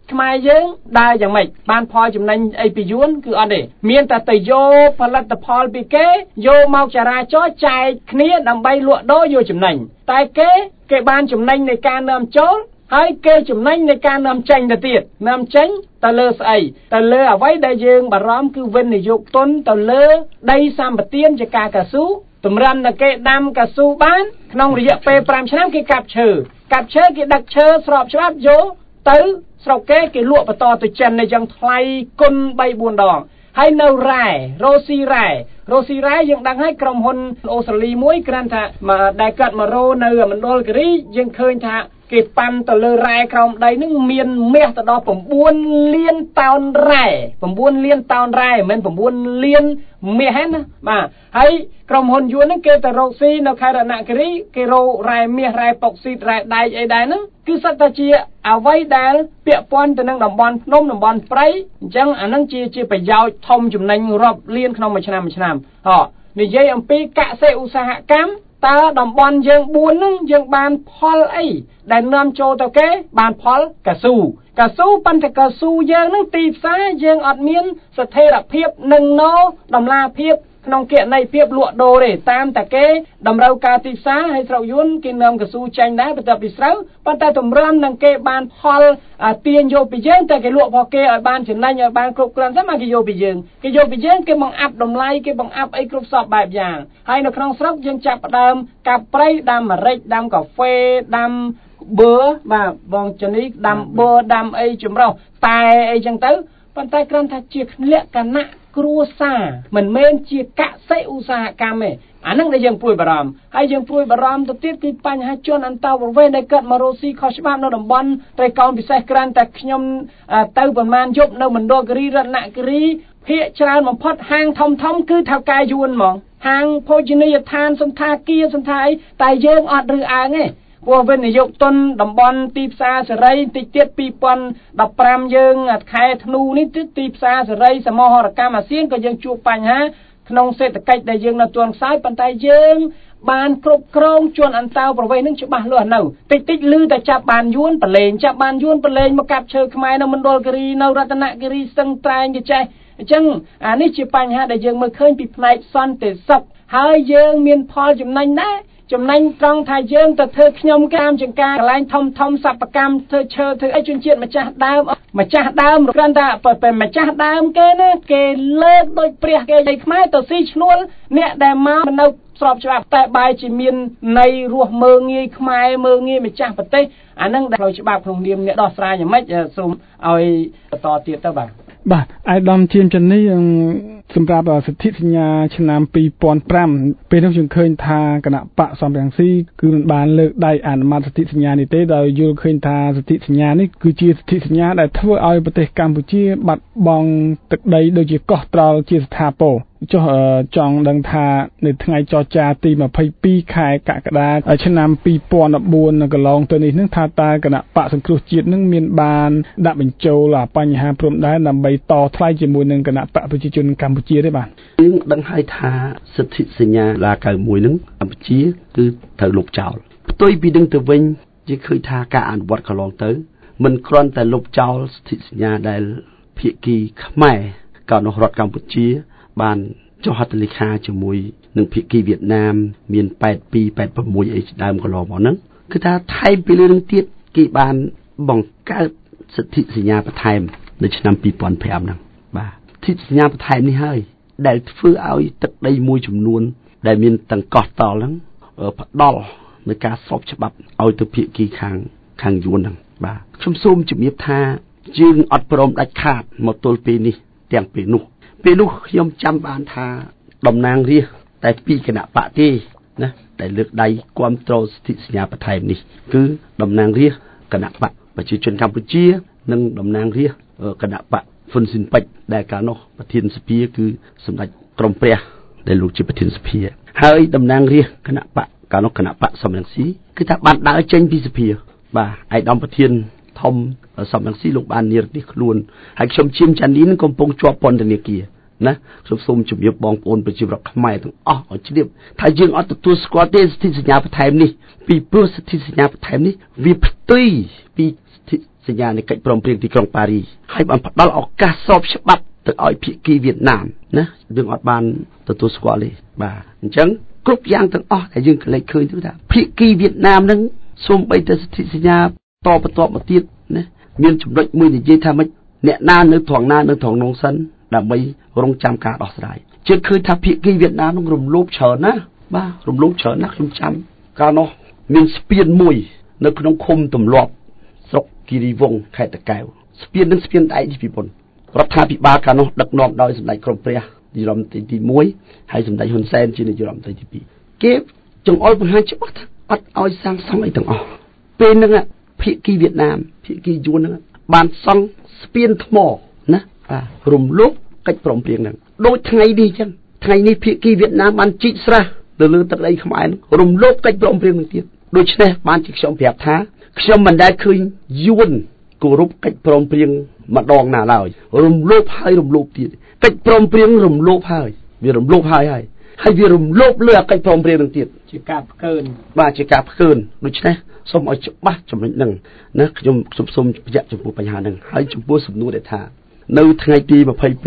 ខ្មែរយើងដើរយ៉ាងម៉េចបានផលចំណេញអីពីយួនគឺអត់ទេមានតែទៅយកផលិតផលពីគេយកមកចរាចរចែកគ្នាដើម្បីលក់ដូរយកចំណេញតែគេបានចំណេញនៃការនាំចូលហើយគេចំណេញនៃការនាំចេញទៅទៀតនាំចេញទៅលើស្អីទៅលើអ្វីដែលយើងបារម្ភគឺវិនិយោគទុនទៅលើដីសម្បត្តិជាការកៅស៊ូតម្រាំតែគេដាំកៅស៊ូបានក្នុងរយៈពេល5ឆ្នាំគេកាប់ឈើគេដឹកឈើស្របច្បាប់យកទៅស្រុកគេលក់បន្តទៅចិនអញ្ចឹងថ្លៃគុណ 3-4 ដងហើយនៅរ៉ែរ៉ូស៊ីរ៉ែយើងដឹងហើយក្រុមហ៊ុនអូស្ត្រាលីមួយគ្រាន់ថាដែលកាត់មករ៉ូនៅមណ្ឌលគិរីយើងឃើញថាគេប៉ាន់ទៅលើរ៉ែក្រោមដីនឹងមានមាសទៅដល់9 លានតោនរ៉ែ9 លានតោនរ៉ែមិនមែន9 លានមាសទេណាបាទហើយក្រុមហ៊ុនយួនហ្នឹងគេទៅរកស៊ីនៅខេត្តរតនគិរីគេរករ៉ែមាសរ៉ែប៉ុកស៊ីតរ៉ែដែកអីដែរហ្នឹងគឺសិតតែជាអ្វីដែលពាក់ព័ន្ធទៅនឹងតំបន់ភ្នំតំបន់ព្រៃអញ្ចឹងអាហ្នឹងជាប្រយោជន៍ធំចំណេញរាប់លានក្នុងមួយឆ្នាំនិយាយអំពីកសិឧស្សាហកម្មតើតំបន់យើង4ហ្នឹងយើងបានផលអីដែលនាំចូលទៅគេបានផលកៅស៊ូប៉ុន្តែកៅស៊ូយើងហ្នឹងទីផ្សារយើងអត់មានស្ថិរភាពនឹងតម្លាភាពក្នុងគណនេយ្យភាពលក់ដូរទេតាមតែគេតម្រូវការទីផ្សារហើយស្រុកយួនគេនាំកៅស៊ូចេញដែរបន្ទាប់ពីស្រូវប៉ុន្តែតម្រាំនឹងគេបានផលទាញយកពីយើងតែគេលក់របស់គេឲ្យបានចំណេញឲ្យបានគ្រប់គ្រាន់តែមកគេយកពីយើងគេបង្អាប់តម្លៃគេបង្អាប់អីគ្រប់សពបែបយ៉ាងហើយនៅក្នុងស្រុកយើងចាប់ផ្ដើមកាប់ព្រៃដាំម្រេចដាំកាហ្វេដាំបឺបាទបងចនីដាំបឺដាំអីចម្រុះតែអីចឹងទៅប៉ុន្តែគ្រាន់តែជាលក្ខណៈគ្រួសារមិនមែនជាកសិឧស្សាហកម្មទេអានឹងដែលយើងព្រួយបារម្ភហើយយើងព្រួយបារម្ភទៅទៀតគឺបញ្ហាជនអន្តោប្រវេសន៍ដែលកើតមករស់ស៊ីខុសច្បាប់នៅតំបន់ត្រីកោណពិសេសក្រាន់តែខ្ញុំទៅប្រមាណយប់នៅមណ្ឌលគិរីរតនគិរីភាគច្រើនបំផុតហាងធំគឺថៅកែយួនហ្មងហាងភោជនីយដ្ឋានសន្តាគារសន្តាអីតែយើងអត់រើសអើងទេព្រោះវិនិយោគទុនតំបន់ទីផ្សារសេរីតិចទៀត2015យើងខែធ្នូនេះទីផ្សារសេរីសមហរកម្មអាស៊ានក៏យើងជួបបញ្ហាក្នុងសេដ្ឋកិច្ចដែលយើងនៅទាន់ខ្សោយប៉ុន្តែយើងបានគ្រប់គ្រងជនអន្តោប្រវេសន៍នឹងច្បាស់លាស់នៅតិចឮតែចាប់បានយួនប្រឡែងមកកាប់ឈើខ្មែរនៅមណ្ឌលគិរីនៅរតនគិរីស្ទឹងត្រែងគេចេះអញ្ចឹងអានេះជាបញ្ហាដែលយើងមើលឃើញពីផ្នែកសន្តិសុខហើយយើងមានផលចំណេញដែរចំណេញត្រង់ថាយើងទៅធ្វើខ្ញុំកាមចង្ការកន្លែងធំសកម្មកម្មធ្វើឈើធ្វើអីជនជាតិម្ចាស់ដើមគ្រាន់តែម្ចាស់ដើមគេណាគេលើកដូចព្រះគេឲ្យខ្មែរទៅស៊ីឈ្នួលអ្នកដែលមកនៅស្របច្បាប់តែបែរជាមានន័យរស់មើងងាយខ្មែរមើងងាយម្ចាស់ប្រទេសអានឹងដែលផ្លូវច្បាប់ក្នុងនាមអ្នកដោះស្រាយយ៉ាងម៉េចសូមឲ្យបន្តទៀតទៅបាទអាយដាមជាមចនីសម្រាប់សិទ្ធិសញ្ញាឆ្នាំ2005ពេលនោះយើងឃើញថាគណៈបកសំរងស៊ីគឺមិនបានលើកដៃអនុម័តសិទ្ធិសញ្ញានេះទេដោយយល់ឃើញថាសិទ្ធិសញ្ញានេះគឺជាសិទ្ធិសញ្ញាដែលធ្វើឲ្យប្រទេសកម្ពុជាបាត់បង់ទឹកដីដូចជាកោះត្រល់ជាស្ថាពរចុះចង់ដឹងថានៅថ្ងៃចរចាទី22ខែកក្កដាឆ្នាំ2014កន្លងទៅនេះនឹងថាតើគណៈបកសង្គ្រោះជាតិនឹងមានបានដាក់បញ្ចូលបញ្ហាព្រំដែនដើម្បីតថ្លៃជាមួយនឹងគណៈបកប្រជាជនកម្ពុជាទេបាទយើងដឹងហើយថាសិទ្ធិសញ្ញាឡា91នឹងកម្ពុជាគឺត្រូវលុបចោលផ្ទុយពីនឹងទៅវិញយើងឃើញថាការអនុវត្តកន្លងទៅមិនគ្រាន់តែលុបចោលសិទ្ធិសញ្ញាដែលភាគីខ្មែរកោះរដ្ឋកម្ពុជាបានចុះហត្ថលេខាជាមួយនឹងភាគីវៀតណាមមាន82 86អីដើមកន្លងមកហ្នឹងគឺថាថែមពីលើនឹងទៀតគេបានបង្កើតសិទ្ធិសញ្ញាបន្ថែមនៅឆ្នាំ2005ហ្នឹងបាទសិទ្ធិសញ្ញាបន្ថែមនេះហើយដែលធ្វើឲ្យទឹកដីមួយចំនួនដែលមានទាំងកោះតល់ហ្នឹងផ្ដល់នៅការស្របច្បាប់ឲ្យទៅភាគីខាងយួនហ្នឹងបាទខ្ញុំសូមជំរាបថាយើងអត់ព្រមដាច់ខាតមកទល់ពេលនេះទាំងពេលនោះខ្ញុំចាំបានថាតំណាងរាស្ត្រតែពីគណៈបកទេណាដែលលើកដៃគាំទ្រសិទ្ធិសញ្ញាបន្ថែមនេះគឺតំណាងរាស្ត្រគណៈបកប្រជាជនកម្ពុជានិងតំណាងរាស្ត្រគណៈបកហ៊ុនស៊ិនប៉ិចដែលកាលនោះប្រធានសភាគឺសម្ដេចក្រមព្រះដែលលោកជាប្រធានសភាហើយតំណាងរាស្ត្រគណៈបកកាលនោះគណៈបកសំរងស៊ីគឺថាបានដើរចេញពីសភាបាទឯកឧត្តមប្រធានធំសំរងស៊ីលោកបាននិរទេសខ្លួនហើយខ្ញុំជាមចានីនឹងកំពុងជាប់ពន្ធនាគារណាខ្ញុំសូមជម្រាបបងប្អូនប្រជាពលរដ្ឋខ្មែរទាំងអស់ឲ្យជ្រាបថាយើងអត់ទទួលស្គាល់ទេសិទ្ធិសញ្ញាបន្ថែមនេះពីព្រោះសិទ្ធិសញ្ញាបន្ថែមនេះវាផ្ទុយពីសិទ្ធិសញ្ញានៃកិច្ចព្រមព្រៀងទីក្រុងប៉ារីហើយបានផ្ដល់ឱកាសស្របច្បាប់ទៅឲ្យភាគីវៀតណាមណាយើងអត់បានទទួលស្គាល់ទេបាទអញ្ចឹងគ្រប់យ៉ាងទាំងអស់ដែលយើងកលេចឃើញទៅថាភាគីវៀតណាមនឹងសូម្បីតែសន្ធិសញ្ញាតបន្ទាប់មកទៀតណាមានចំណុចមួយនិយាយថាម៉េចអ្នកណានៅត្រង់ណានៅត្រង់នោះសិនដើម្បីរងចាំការដោះស្រាយជឿឃើញថាភាគីវៀតណាមនឹងរំលោភច្រើនណាបាទរំលោភច្រើនណាស់ខ្ញុំចាំកាលនោះមានស្ពានមួយនៅក្នុងឃុំទម្លាប់ស្រុកគិរីវង្សខេត្តតាកែវស្ពាននឹងស្ពានដែកទីពីមុនរដ្ឋាភិបាលកាលនោះដឹកនាំដោយសម្ដេចក្រមព្រះនាយរដ្ឋមន្ត្រីទី1ហើយសម្ដេចហ៊ុនសែនជានាយករដ្ឋមន្ត្រីទី2គេចង្អុលបង្ហាញច្បាស់ថាអត់ឲ្យសាងសង់អីទាំងអស់ពេលហ្នឹងភាគីវៀតណាមភាគីយួនហ្នឹងបានសង់ស្ពានថ្មណាបាទរំលោភកិច្ចព្រមព្រៀងហ្នឹងដូចថ្ងៃនេះអញ្ចឹងថ្ងៃនេះភាគីវៀតណាមបានជីកស្រះទៅលើទឹកដីខ្មែរហ្នឹងរំលោភកិច្ចព្រមព្រៀងហ្នឹងទៀតដូច្នេះបានជាខ្ញុំប្រាប់ថាខ្ញុំមិនដែលឃើញយួនគោរពកិច្ចព្រមព្រៀងម្ដងណាឡើយរំលោភហើយរំលោភទៀតកិច្ចព្រមព្រៀងរំលោភហើយវារំលោភហើយវារំលោភលើកិច្ចព្រមព្រៀងនឹងទៀតជាការផ្កើនបាទជាការផ្កើនដូច្នេះសូមឲ្យច្បាស់ចំណុចហ្នឹងណាខ្ញុំសូមបញ្ជាក់ចំពោះបញ្ហាហ្នឹងហើយចំពោះសំណួរដែលថានៅថ្ងៃទី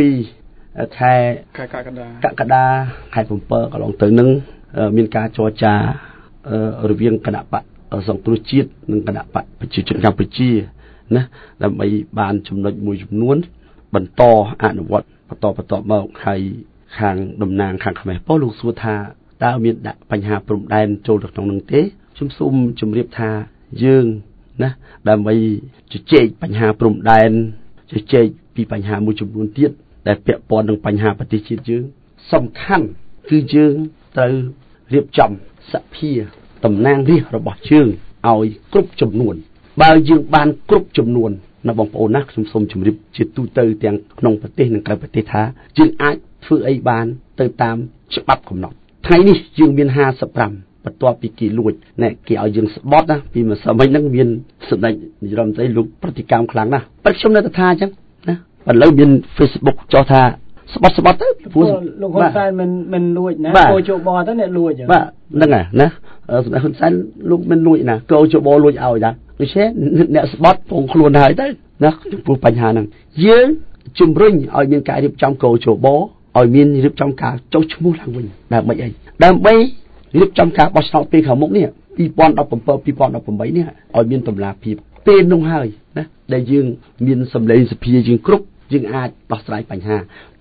22ខែកក្កដាខែ7កន្លងទៅហ្នឹងមានការចរចារវាងគណៈបកសង្គ្រោះជាតិនិងគណៈបកប្រជាជនកម្ពុជាណាដើម្បីបានចំណុចមួយចំនួនបន្តអនុវត្តបន្តមកហើយខាងតំណាងខាងខ្មែរប៉ុលោកសួរថាតើមានដាក់បញ្ហាព្រំដែនចូលទៅក្នុងនឹងទេខ្ញុំសូមជម្រាបថាយើងណាដើម្បីជជែកបញ្ហាព្រំដែនជជែកពីបញ្ហាមួយចំនួនទៀតដែលពាក់ព័ន្ធនឹងបញ្ហាប្រទេសជាតិយើងសំខាន់គឺយើងត្រូវរៀបចំសភាតំណាងរាស្ត្ររបស់យើងឲ្យគ្រប់ចំនួនបើយើងបានគ្រប់ចំនួនណាបងប្អូនណាខ្ញុំសូមជម្រាបជាទូទៅទាំងក្នុងប្រទេសនិងក្រៅប្រទេសថាយើងអាចធ្វើអីបានទៅតាមច្បាប់កំណត់ថ្ងៃនេះយើងមាន55បន្ទាប់ពីគេលួចណែគេឲ្យយើងស្បត់ណាពីម្សិលមិញហ្នឹងមានសម្ដេចនាយរដ្ឋមន្ត្រីលោកប្រតិកម្មខ្លាំងណាស់ប៉ុន្តែខ្ញុំនៅតែថាអញ្ចឹងណាឥឡូវមាន Facebook ចោះថាស្បត់ទៅព្រោះលោកហ៊ុនសែនមិនលួចណាកោជបទៅអ្នកលួចបាទហ្នឹងហើយណាសម្ដេចហ៊ុនសែនលោកមិនលួចណាកោជបលួចឲ្យណាដូច្នេះអ្នកស្បត់ពងខ្លួនហើយទៅណាចំពោះបញ្ហាហ្នឹងយើងជំរុញឲ្យមានការរៀបចំកោជបឲ្យមានរៀបចំការចុះឈ្មោះឡើងវិញដើម្បីអីដើម្បីរៀបចំការបោះឆ្នោតពេលខាងមុខនេះ2017 2018នេះឲ្យមានតម្លាភាពពេលនោះហើយណាដែលយើងមានសម្លេងសភាយើងគ្រប់យើងអាចដោះស្រាយបញ្ហា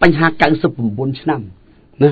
99ឆ្នាំណា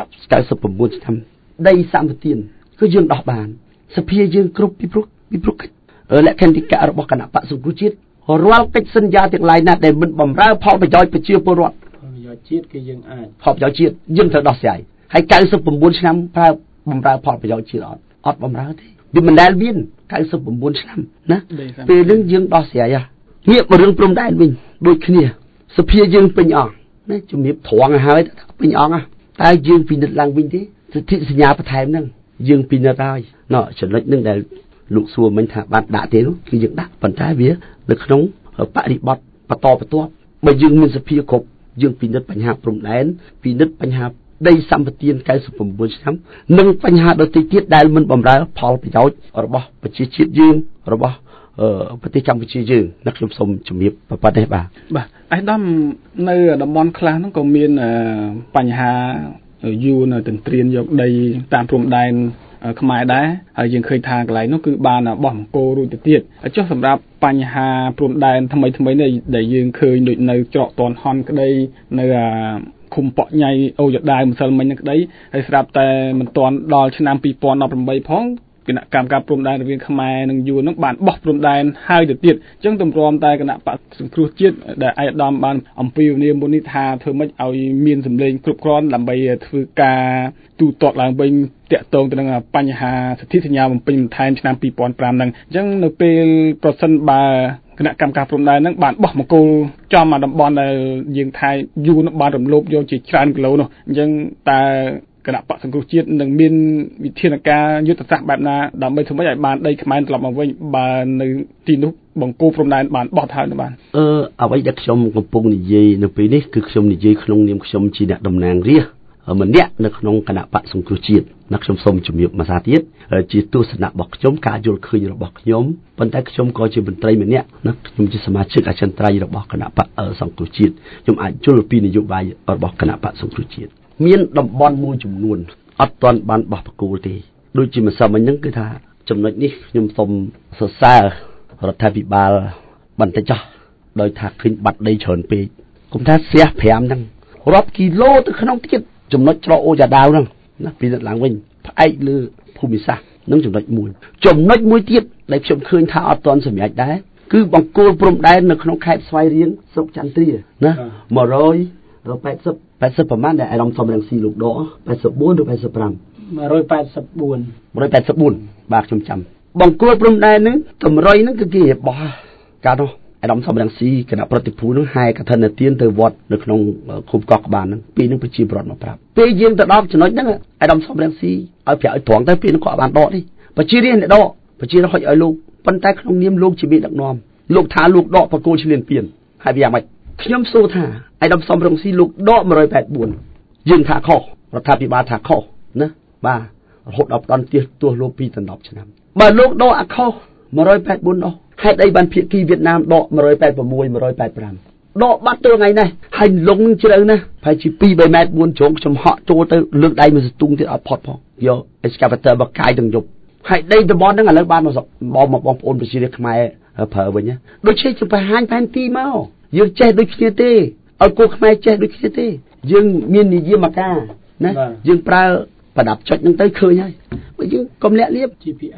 99ឆ្នាំដីសម្បត្តិគឺយើងដោះបានសភាយើងគ្រប់ពីព្រោះលក្ខន្តិកៈរបស់គណៈបក្សសង្គ្រោះជាតិរាល់កិច្ចសន្យាទាំងឡាយណាដែលមិនបំរើផលប្រយោជន៍ប្រជាពលរដ្ឋផលប្រយោជន៍ជាតិគឺយើងអាចផលប្រយោជន៍ជាតិយើងត្រូវដោះស្រាយហើយ99ឆ្នាំប្រើបំរើផលប្រយោជន៍ជាតិអត់បំរើទេវាមិនដែលមាន99ឆ្នាំណាពេលនឹងយើងដោះស្រាយងាកមករឿងព្រំដែនវិញដូចគ្នាសភាយើងពេញអស់ណាជំរាបត្រង់ហើយពេញអង្គតែយើងពិនិត្យឡើងវិញទេសន្ធិសញ្ញាបន្ថែមហ្នឹងយើងពិនិត្យហើយណោះចំណុចហ្នឹងដែលលោកសួរមិញថាបានដាក់ទេនោះគឺយើងដាក់ប៉ុន្តែវានៅក្នុងបរិបទបន្តបើយើងមានសភាគ្រប់យើងពិនិត្យបញ្ហាព្រំដែនពិនិត្យបញ្ហាដីសម្បត្តិ99ឆ្នាំនិងបញ្ហាដទៃទៀតដែលមិនបំរើផលប្រយោជន៍របស់ប្រជាជាតិយើងរបស់ប្រទេសកម្ពុជាយើងណាខ្ញុំសូមជំរាបប៉ុណ្ណេះបាទឯកឧត្តមនៅតំបន់ខ្លះហ្នឹងក៏មានបញ្ហាយូរនៅទន្ទ្រានយកដីតាមព្រំដែនខ្មែរដែរហើយយើងឃើញថាកន្លែងនោះគឺបានបោះបង្គោលរួចទៅទៀតចុះសម្រាប់បញ្ហាព្រំដែនថ្មីនេះដែលយើងឃើញដូចនៅច្រកតនហន់ក្តីនៅឃុំប៉ក់ញ៉ៃអូយដាវម្សិលមិញហ្នឹងក្តីហើយស្រាប់តែមិនទាន់ដល់ឆ្នាំ2018ផងគណៈកម្មការព្រំដែនរវាងខ្មែរនិងយួននឹងបានបោះព្រំដែនហើយទៅទៀតអញ្ចឹងទម្រាំតែគណៈបក្សសង្គ្រោះជាតិដែលឯកឧត្តមបានអំពាវនាវមុននេះថាធ្វើម៉េចឲ្យមានសម្លេងគ្រប់គ្រាន់ដើម្បីធ្វើការទូទាត់ឡើងវិញតាក់ទងទៅនឹងបញ្ហាសិទ្ធិសញ្ញាបំពេញបន្ថែមឆ្នាំ2005ហ្នឹងអញ្ចឹងនៅពេលប្រសិនបើគណៈកម្មការព្រំដែនហ្នឹងបានបោះបង្គោលចំមកតំបន់ដែលយើងថាយួនបានរំលោភយកជាច្រើនគីឡូនោះអញ្ចឹងតើគណៈបក្សសង្គ្រោះជាតិនឹងមានវិធានការយុទ្ធសាស្ត្របែបណាដើម្បីធ្វើម៉េចឲ្យបានដីខ្មែរត្រឡប់មកវិញបើនៅទីនោះបង្គោលព្រំដែនបានបោះហើយបានអ្វីដែលខ្ញុំកំពុងនិយាយនៅពេលនេះគឺខ្ញុំនិយាយក្នុងនាមខ្ញុំជាអ្នកតំណាងរាស្ត្រម្នាក់នៅក្នុងគណៈបកសង្គ្រោះជាតិនៅខ្ញុំសូមជំរាបមួយសារទៀតជាទស្សនៈរបស់ខ្ញុំការយល់ឃើញរបស់ខ្ញុំប៉ុន្តែខ្ញុំក៏ជាមន្ត្រីម្នាក់ណាខ្ញុំជាសមាជិកអចិន្ត្រៃយ៍របស់គណៈបកសង្គ្រោះជាតិខ្ញុំអាចយល់ពីនយោបាយរបស់គណៈបកសង្គ្រោះជាតិមានតំបន់មួយចំនួនអត់ទាន់បានបោះបកគោលទេដូចជាម្សិលមិញហ្នឹងគឺថាចំណុចនេះខ្ញុំសូមសរសើររដ្ឋាភិបាលបន្តិចចុះដោយថាឃើញបាត់ដីច្រើនពេកគុំថាស្ទះ5ហ្នឹងរាប់គីឡូទៅក្នុងទៀតចំណុចច្រកអូយ៉ាដាវហ្នឹងណាពីឡើងវិញផ្អែកលើភូមិសាស្ត្រនឹងចំណុចមួយទៀតដែលខ្ញុំឃើញថាអត់ទាន់សម្រេចដែរគឺបង្គោលព្រំដែននៅក្នុងខេត្តស្វាយរៀងស្រុកចន្ទទ្រាណា180ប្រមាណដែលអារម្មណ៍សំរងស៊ីលោកដក84ឬ85 184បាទខ្ញុំចាំបង្គោលព្រំដែនហ្នឹងតម្រុយហ្នឹងគឺគេបោះកាលនោះអារម្មណ៍សំរងស៊ីគណៈប្រតិភូហ្នឹងហែកឋិនទានទៅវត្តនៅក្នុងឃុំកោះក្បានហ្នឹងពេលហ្នឹងប្រជាប្រដ្ឋមកប្រាប់ពេលយើងទៅដល់ចំណុចហ្នឹងអារម្មណ៍សំរងស៊ីឲ្យប្រាក់ឲ្យត្រង់ទៅពេលហ្នឹងក៏បានដកទេប្រជារាស្ត្រអ្នកដកប្រជារាស្ត្រហុចឲ្យលោកប៉ុន្តែក្នុងនាមលោកជាមេដឹកនាំលោកថាលោកដកបង្គោលឈ្លានពានហើយវាយ៉ាងម៉េចខ្ញុំសួរថាអារម្មណ៍សំរងស៊ីលោកដក184យើងថាខុសរដ្ឋាភិបាលថាខុសណាបាទរហូតដល់ផ្ដន់ទោសលោក2ដល់10ឆ្នាំបើលោកដកអាខុស184នោះហេតុអីបានភាគីវៀតណាមដក186 185ដកបាត់ទៅថ្ងៃនេះហើយលងនឹងជ្រៅណាស់ប្រហែលជា2-3ម៉ែត្រ4ជ្រុងខ្ញុំហក់ចូលទៅលើកដៃមួយសន្ទុងទៀតអត់ផុតផងយក excavator បកាយទាំងយប់ហើយដីតំបន់ហ្នឹងឥឡូវបានមកបងប្អូនប្រជារាស្ត្រខ្មែរប្រើវិញណាដូចជាបង្ហាញផែនទីមកយើងចេះដូចគ្នាទេឲ្យគោខ្មែរចេះដូចគ្នាទេយើងមាននិយមការណាយើងប្រើប្រដាប់ចុចហ្នឹងទៅឃើញហើយបើយើងកុំលាក់លៀប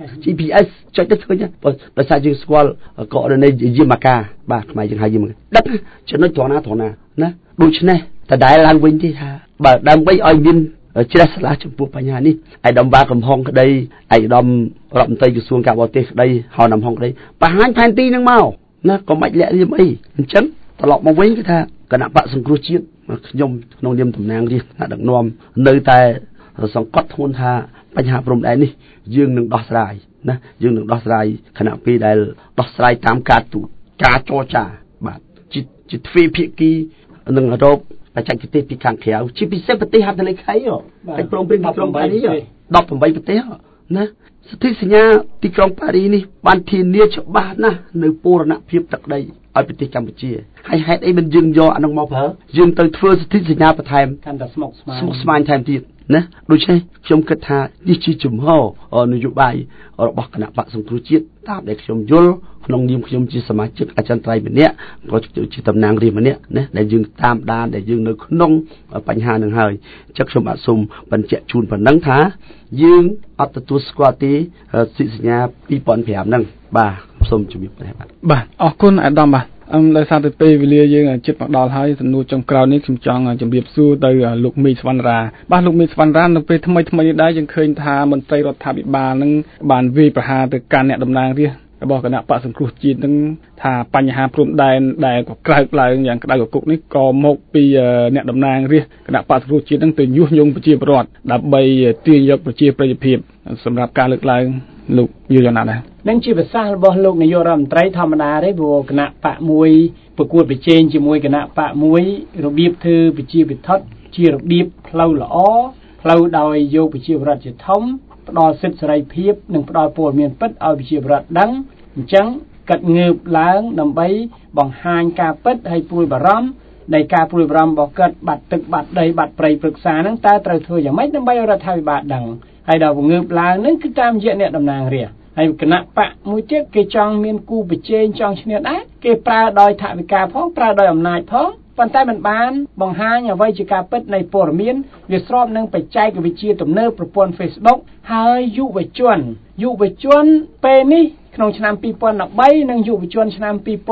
GPS ចុចទៅឃើញហើយដោយសារយើងស្គាល់កោរណីយមការបាទខ្មែរយើងហៅយមការដឹកចំណុចត្រង់ណាណាដូច្នេះតដែលឡើងវិញទេថាបើដើម្បីឲ្យមានជ្រះស្រឡះចំពោះបញ្ហានេះឯកឧត្តមបាកំហុងក្តីឯកឧត្តមរដ្ឋមន្ត្រីក្រសួងការបរទេសក្តីហៅណាំហុងក្តីបង្ហាញផែនទីហ្នឹងមកណាកុំបាច់លាក់លៀមអីអញ្ចឹងត្រឡប់មកវិញគឺថាគណៈបកសង្គ្រោះជាតិខ្ញុំក្នុងនាមតំណាងរាស្ត្រថ្នាក់ដឹកនាំនៅតែសង្កត់ធ្ងន់ថាបញ្ហាព្រំដែននេះយើងនឹងដោះស្រាយណាយើងនឹងដោះស្រាយខណៈពេលដែលដោះស្រាយតាមការទូតការចរចាបាទជាទ្វេភាគីនឹងរកបច្ចេកទេសពីខាងក្រៅជាពិសេសប្រទេសហត្ថលេខីកិច្ចព្រមព្រៀងទីក្រុងប៉ារីស18ប្រទេសណាសន្ធិសញ្ញាទីក្រុងប៉ារីសនេះបានធានាច្បាស់ណាស់នៅពរណភាពទឹកដីឲ្យប្រទេសកម្ពុជាហើយហេតុអីមិនយើងយកអានោះមកប្រើយើងទៅធ្វើសន្ធិសញ្ញាបន្ថែមកាន់តែស្មុគស្មាញថែមទៀតណាដូច្នេះខ្ញុំគិតថានេះជាជំហរនយោបាយរបស់គណៈបកសង្គ្រោះជាតិតាមដែលខ្ញុំយល់ក្នុងនាមខ្ញុំជាសមាជិកអចិន្ត្រៃយ៍ម្នាក់ក៏ជាតំណាងរាស្ត្រម្នាក់ណាដែលយើងតាមដានដែលយើងនៅក្នុងបញ្ហានឹងហើយចឹងខ្ញុំបាទសូមបញ្ជាក់ជូនប៉ុណ្ណឹងថាយើងអត់ទទួលស្គាល់ទេសន្ធិសញ្ញា2005ហ្នឹងបាទសូមជម្រាបដែរបាទអរគុណអាដាមបាទដោយសារតែពេលវេលាយើងជិតមកដល់ហើយសំណួរចុងក្រោយនេះខ្ញុំចង់ជម្រាបសួរទៅលោកមីសវណ្ណរាបាទលោកមីសវណ្ណរានៅពេលថ្មីនេះដែរយើងឃើញថាមន្ត្រីរដ្ឋាភិបាលនឹងបានវាយប្រហារទៅកាន់អ្នកតំណាងរាស្ត្ររបស់គណៈបកសង្គ្រោះជាតិនឹងថាបញ្ហាព្រំដែនដែលក៏ក្រើកឡើងយ៉ាងក្តៅកគុកនេះក៏មកពីអ្នកតំណាងរាស្ត្រគណៈបកសង្គ្រោះជាតិនឹងទៅញុះញង់ប្រជាពលរដ្ឋដើម្បីទាញយកប្រជាប្រិយភាពសម្រាប់ការលើកឡើងលោកយល់យ៉ាងណាដែរនឹងជាប្រសាសន៍របស់លោកនាយករដ្ឋមន្ត្រីធម្មតាទេព្រោះគណៈបកមួយប្រកួតប្រជែងជាមួយគណៈបកមួយរបៀបធ្វើប្រជាពិធដ្ឋជារបៀបផ្លូវល្អផ្លូវដោយយកប្រជាពលរដ្ឋជាធំផ្ដល់សិទ្ធិសេរីភាពនិងផ្ដល់ព័ត៌មានពិតឲ្យប្រជាពលរដ្ឋដឹងអញ្ចឹងកាត់ងើបឡើងដើម្បីបង្ហាញការពិតឲ្យព្រួយបារម្ភនៃការព្រួយបារម្ភរបស់គាត់បាត់ទឹកបាត់ដីបាត់ព្រៃព្រឹក្សាហ្នឹងតើត្រូវធ្វើយ៉ាងម៉េចដើម្បីឲ្យរដ្ឋាភិបាលដឹងហើយដល់ងើបឡើងហ្នឹងគឺតាមរយៈអ្នកតំណាងរាស្ត្រហើយគណៈបកមួយទៀតគេចង់មានគូប្រជែងចង់ឈ្នះដែរគេប្រើដោយថវិកាផងប្រើដោយអំណាចផងប៉ុន្តែមិនបានបង្ហាញអ្វីជាការពិតនៃព័ត៌មានវាស្របនឹងបច្ចេកវិទ្យាទំនើបប្រព័ន្ធ Facebook ហើយយុវជនពេលនេះក្នុងឆ្នាំ2013និងយុវជនឆ្នាំ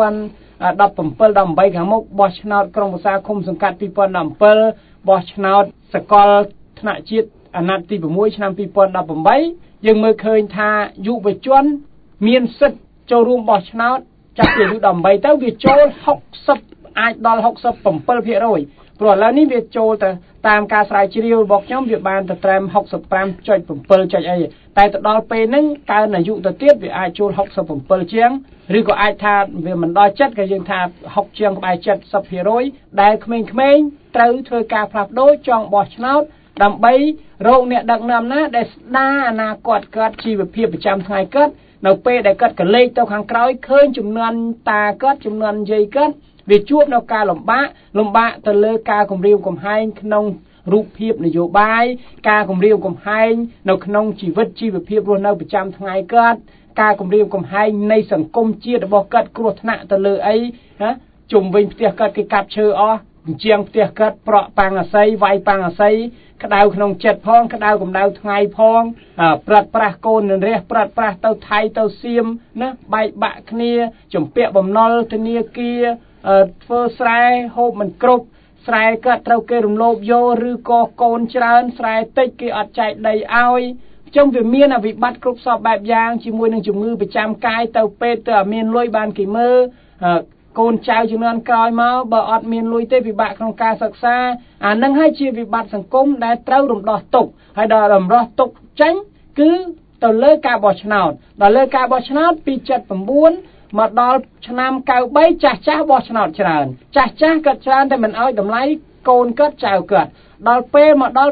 2017 18ខាងមុខបោះឆ្នោតក្រុងប្រសាឃុំសង្កាត់2017បោះឆ្នោតសកលថ្នាក់ជាតិអាណត្តិទី6ឆ្នាំ2018យើងមើលឃើញថាយុវជនមានសិទ្ធិចូលរួមបោះឆ្នោតចាប់ពីអាយុ18ទៅវាចូល60អាចដល់67%ព្រោះឥឡូវនេះវាចូលទៅតាមការស្រាវជ្រាវរបស់ខ្ញុំវាបានទៅត្រឹម 65.7 អីតែទៅដល់ពេលហ្នឹងកើនអាយុទៅទៀតវាអាចចូល67ជាងឬក៏អាចថាវាមិនដល់ចិត្តក៏យើងថា60ជាងក្បែរ 70% ដែលក្មេងៗត្រូវធ្វើការផ្លាស់ប្ដូរចង់បោះឆ្នោតដើម្បីរោគអ្នកដឹកនាំណាដែលស្ដារអនាគតកើតជីវភាពប្រចាំថ្ងៃកើតនៅពេលដែលកើតកលេចទៅខាងក្រោយឃើញចំនួនតាកើតចំនួនយាយកើតវាជួបនៅការលំបាកទៅលើការគម្រាមកំហែងក្នុងរូបភាពនយោបាយការគម្រាមកំហែងនៅក្នុងជីវិតជីវភាពរស់នៅប្រចាំថ្ងៃកើតការគម្រាមកំហែងនៃសង្គមជាតិរបស់កើតគ្រោះថ្នាក់ទៅលើអីណាជុំវិញផ្ទះកើតគេកាប់ឈើអស់អញ្ចឹងផ្ទះកើតប្រក់ប៉ាំងអាស័យវាយប៉ាំងអាស័យក្តៅក្នុងចិត្តផងក្តៅកម្ដៅថ្ងៃផងព្រាត់ប្រាស់កូននរះព្រាត់ប្រាស់ទៅថៃទៅសៀមណាបែកបាក់គ្នាជំពាក់បំណុលធនាគារធ្វើស្រែហូបមិនគ្រប់ស្រែកើតត្រូវគេរំលោភយកឬក៏កូនច្រើនស្រែតិចគេអត់ចែកដីឲ្យចឹងវាមានអវិបត្តិគ្រប់សពបែបយ៉ាងជាមួយនឹងជំងឺប្រចាំកាយទៅពេទ្យទៅអត់មានលុយបានគេមើលកូនចៅជំនាន់ក្រោយមកបើអត់មានលុយទេពិបាកក្នុងការសិក្សាអានឹងហើយជាវិបត្តិសង្គមដែលត្រូវរំដោះទុកហើយដល់រំដោះទុកចេញគឺទៅលើការបោះឆ្នោតដល់លើការបោះឆ្នោតពី79មកដល់ឆ្នាំ93ចាស់បោះឆ្នោតច្រើនចាស់គាត់ច្រើនតែមិនអោយតម្លៃកូនគាត់ចៅគាត់ដល់ពេលមកដល់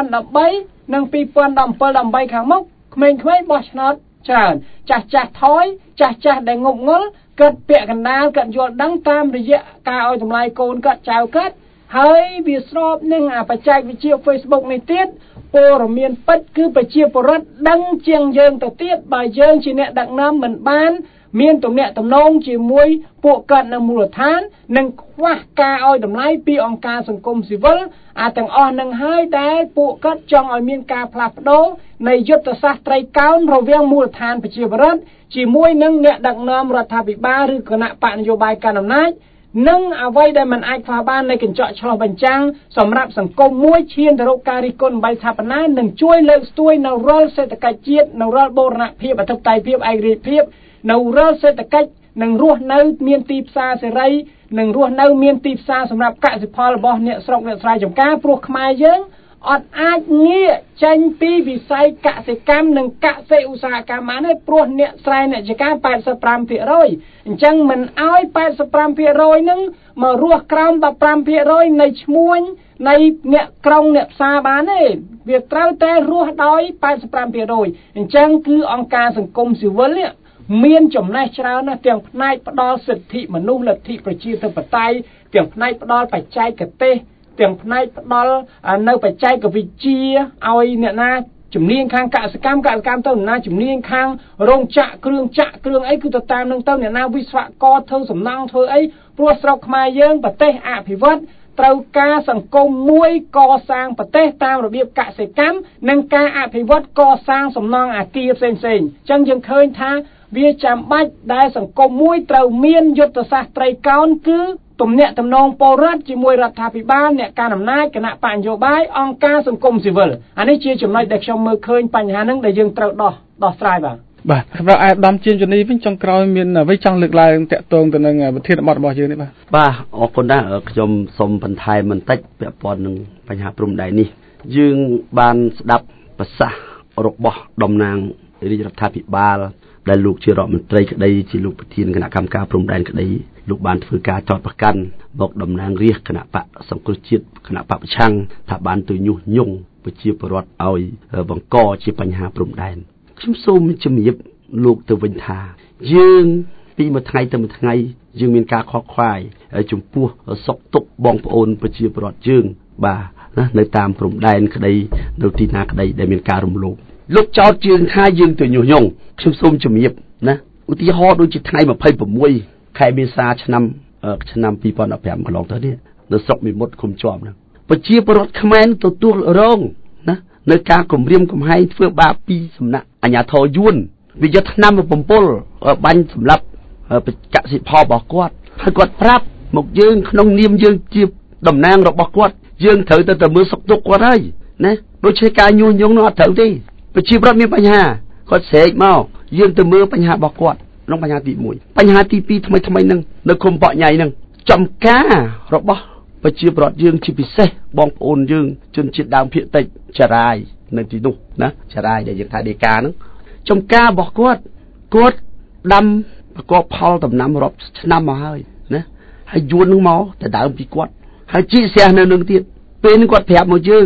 2013និង2017 18ខាងមុខក្មេងៗបោះឆ្នោតច្រើនចាស់ថយចាស់ដែលងប់ងល់គាត់ពាក់កណ្ដាលគាត់យល់ដឹងតាមរយៈការឲ្យតម្លៃកូនគាត់ចៅគាត់ហើយវាស្របនឹងបច្ចេកវិទ្យា Facebook នេះទៀតព័ត៌មានពិតគឺប្រជាពលរដ្ឋដឹងជាងយើងទៅទៀតបើយើងជាអ្នកដឹកនាំមិនបានមានទំនាក់ទំនងជាមួយពួកគាត់នៅមូលដ្ឋាននិងខ្វះការឲ្យតម្លៃពីអង្គការសង្គមស៊ីវិលទាំងអស់នឹងហើយដែលពួកគាត់ចង់ឲ្យមានការផ្លាស់ប្ដូរនៃយុទ្ធសាស្ត្រត្រីកោណរវាងមូលដ្ឋានប្រជាពលរដ្ឋជាមួយនឹងអ្នកដឹកនាំរដ្ឋាភិបាលឬគណៈបកនយោបាយកាន់អំណាចនិងអ្វីដែលមិនអាចខ្វះបាននៃកញ្ចក់ឆ្លុះបញ្ចាំងសម្រាប់សង្គមមួយឈានទៅរកការរិះគន់បីស្ថាបនានិងជួយលើកស្ទួយនៅរាល់សេដ្ឋកិច្ចជាតិនៅរាល់បូរណភាពអធិបតេយ្យភាពឯករាជ្យភាពនៅរាល់សេដ្ឋកិច្ចនឹងរស់នៅមានទីផ្សារសេរីនឹងរស់នៅមានទីផ្សារសម្រាប់កសិផលរបស់អ្នកស្រុកអ្នកស្រែចម្ការព្រោះខ្មែរយើងអត់អាចងាកចេញពីវិស័យកសិកម្មនិងកសិឧស្សាហកម្មបានទេព្រោះអ្នកស្រែអ្នកចម្ការ 85% អញ្ចឹងមិនអោយ 85% ហ្នឹងមករស់ក្រោម 15% នៃឈ្មួញនៃអ្នកក្រុងអ្នកផ្សារបានទេវាត្រូវតែរស់ដោយ 85% អញ្ចឹងគឺអង្គការសង្គមស៊ីវិលនេះមានចំណេះច្រើនណាស់ទាំងផ្នែកផ្ដល់សិទ្ធិមនុស្សលទ្ធិប្រជាធិបតេយ្យទាំងផ្នែកផ្ដល់បច្ចេកទេសទាំងផ្នែកផ្ដល់នៅបច្ចេកវិទ្យាឲ្យអ្នកណាជំនាញខាងកសិកម្មទៅអ្នកណាជំនាញខាងរោងចក្រគ្រឿងអីគឺទៅតាមនឹងទៅអ្នកណាវិស្វករធ្វើសំណង់ធ្វើអីព្រោះស្រុកខ្មែរយើងប្រទេសអភិវឌ្ឍត្រូវការសង្គមមួយកសាងប្រទេសតាមរបៀបកសិកម្មនិងការអភិវឌ្ឍកសាងសំណង់អគារផ្សេងៗអញ្ចឹងយើងឃើញថាវាចាំបាច់ដែលសង្គមមួយត្រូវមានយុទ្ធសាស្ត្រត្រីកោណគឺទំនាក់ទំនងពលរដ្ឋជាមួយរដ្ឋាភិបាលអ្នកកាន់អំណាចគណៈបកនយោបាយអង្គការសង្គមស៊ីវិលអានេះជាចំណុចដែលខ្ញុំមើលឃើញបញ្ហាហ្នឹងដែលយើងត្រូវដោះស្រាយបាទសម្រាប់អាយដាមជាជំនីវិញចុងក្រោយមានអ្វីចង់លើកឡើងតាក់ទងទៅនឹងវិធានបទរបស់យើងនេះបាទអរគុណដែរខ្ញុំសូមបន្ថែមបន្តិចពាក់ព័ន្ធនឹងបញ្ហាព្រំដែននេះយើងបានស្ដាប់ប្រសាសន៍របស់តំណាងរាជរដ្ឋាភិបាលដែលលោកជារដ្ឋមន្ត្រីក្តីជាលោកប្រធានគណៈកម្មការព្រំដែនក្តីលោកបានធ្វើការចោទប្រកាន់មកតំណាងរាស្ត្រគណៈបកសង្គ្រោះជាតិគណៈបកប្រឆាំងថាបានទៅញុះញង់ប្រជាពលរដ្ឋឲ្យបង្កជាបញ្ហាព្រំដែនខ្ញុំសូមជំរាបលោកទៅវិញថាយើងពីមួយថ្ងៃទៅមួយថ្ងៃយើងមានការខកខ្វាយចំពោះសុខទុក្ខបងប្អូនប្រជាពលរដ្ឋយើងបាទណានៅតាមព្រំដែនក្តីនៅទីណាក្តីដែលមានការរំលោភលោកចោទយើងថាយើងទៅញុះញង់ខ្ញុំសូមជំរាបណាឧទាហរណ៍ដូចជាថ្ងៃ26ខែមេសាឆ្នាំ2015កន្លងទៅនេះនៅស្រុកមីមុតឃុំជាប់ហ្នឹងប្រជាពលរដ្ឋខ្មែរទទួលរងណានៅការគំរាមកំហែងធ្វើបាបពីសំណាក់អាជ្ញាធរយួនវាយកថ្នាំមកបំពុលបាញ់សម្រាប់កសិផលរបស់គាត់ហើយគាត់ប្រាប់មកយើងក្នុងនាមយើងជាតំណាងរបស់គាត់យើងត្រូវទៅមើលសុខទុក្ខគាត់ហើយណាដូចជាការញុះញង់នោះអត់ត្រូវទេប្រជាពលរដ្ឋមានបញ្ហាគាត់ស្រែកមកយើងទៅមើលបញ្ហារបស់គាត់ក្នុងបញ្ហាទី1បញ្ហាទី2ថ្មីហ្នឹងនៅឃុំបកញ៉ៃហ្នឹងចំការរបស់ប្រជាពលរដ្ឋយើងជាពិសេសបងប្អូនយើងជនជាតិដើមភាគតិចចារាយនៅទីនោះណាចារាយដែលយើងថាដេកាហ្នឹងចំការរបស់គាត់ដាំប្រកបផលដំណាំរាប់ឆ្នាំមកហើយណាហើយយួននឹងមកតែដើមពីគាត់ហើយជីកស្រះនៅនឹងទៀតពេលនេះគាត់ប្រាប់មកយើង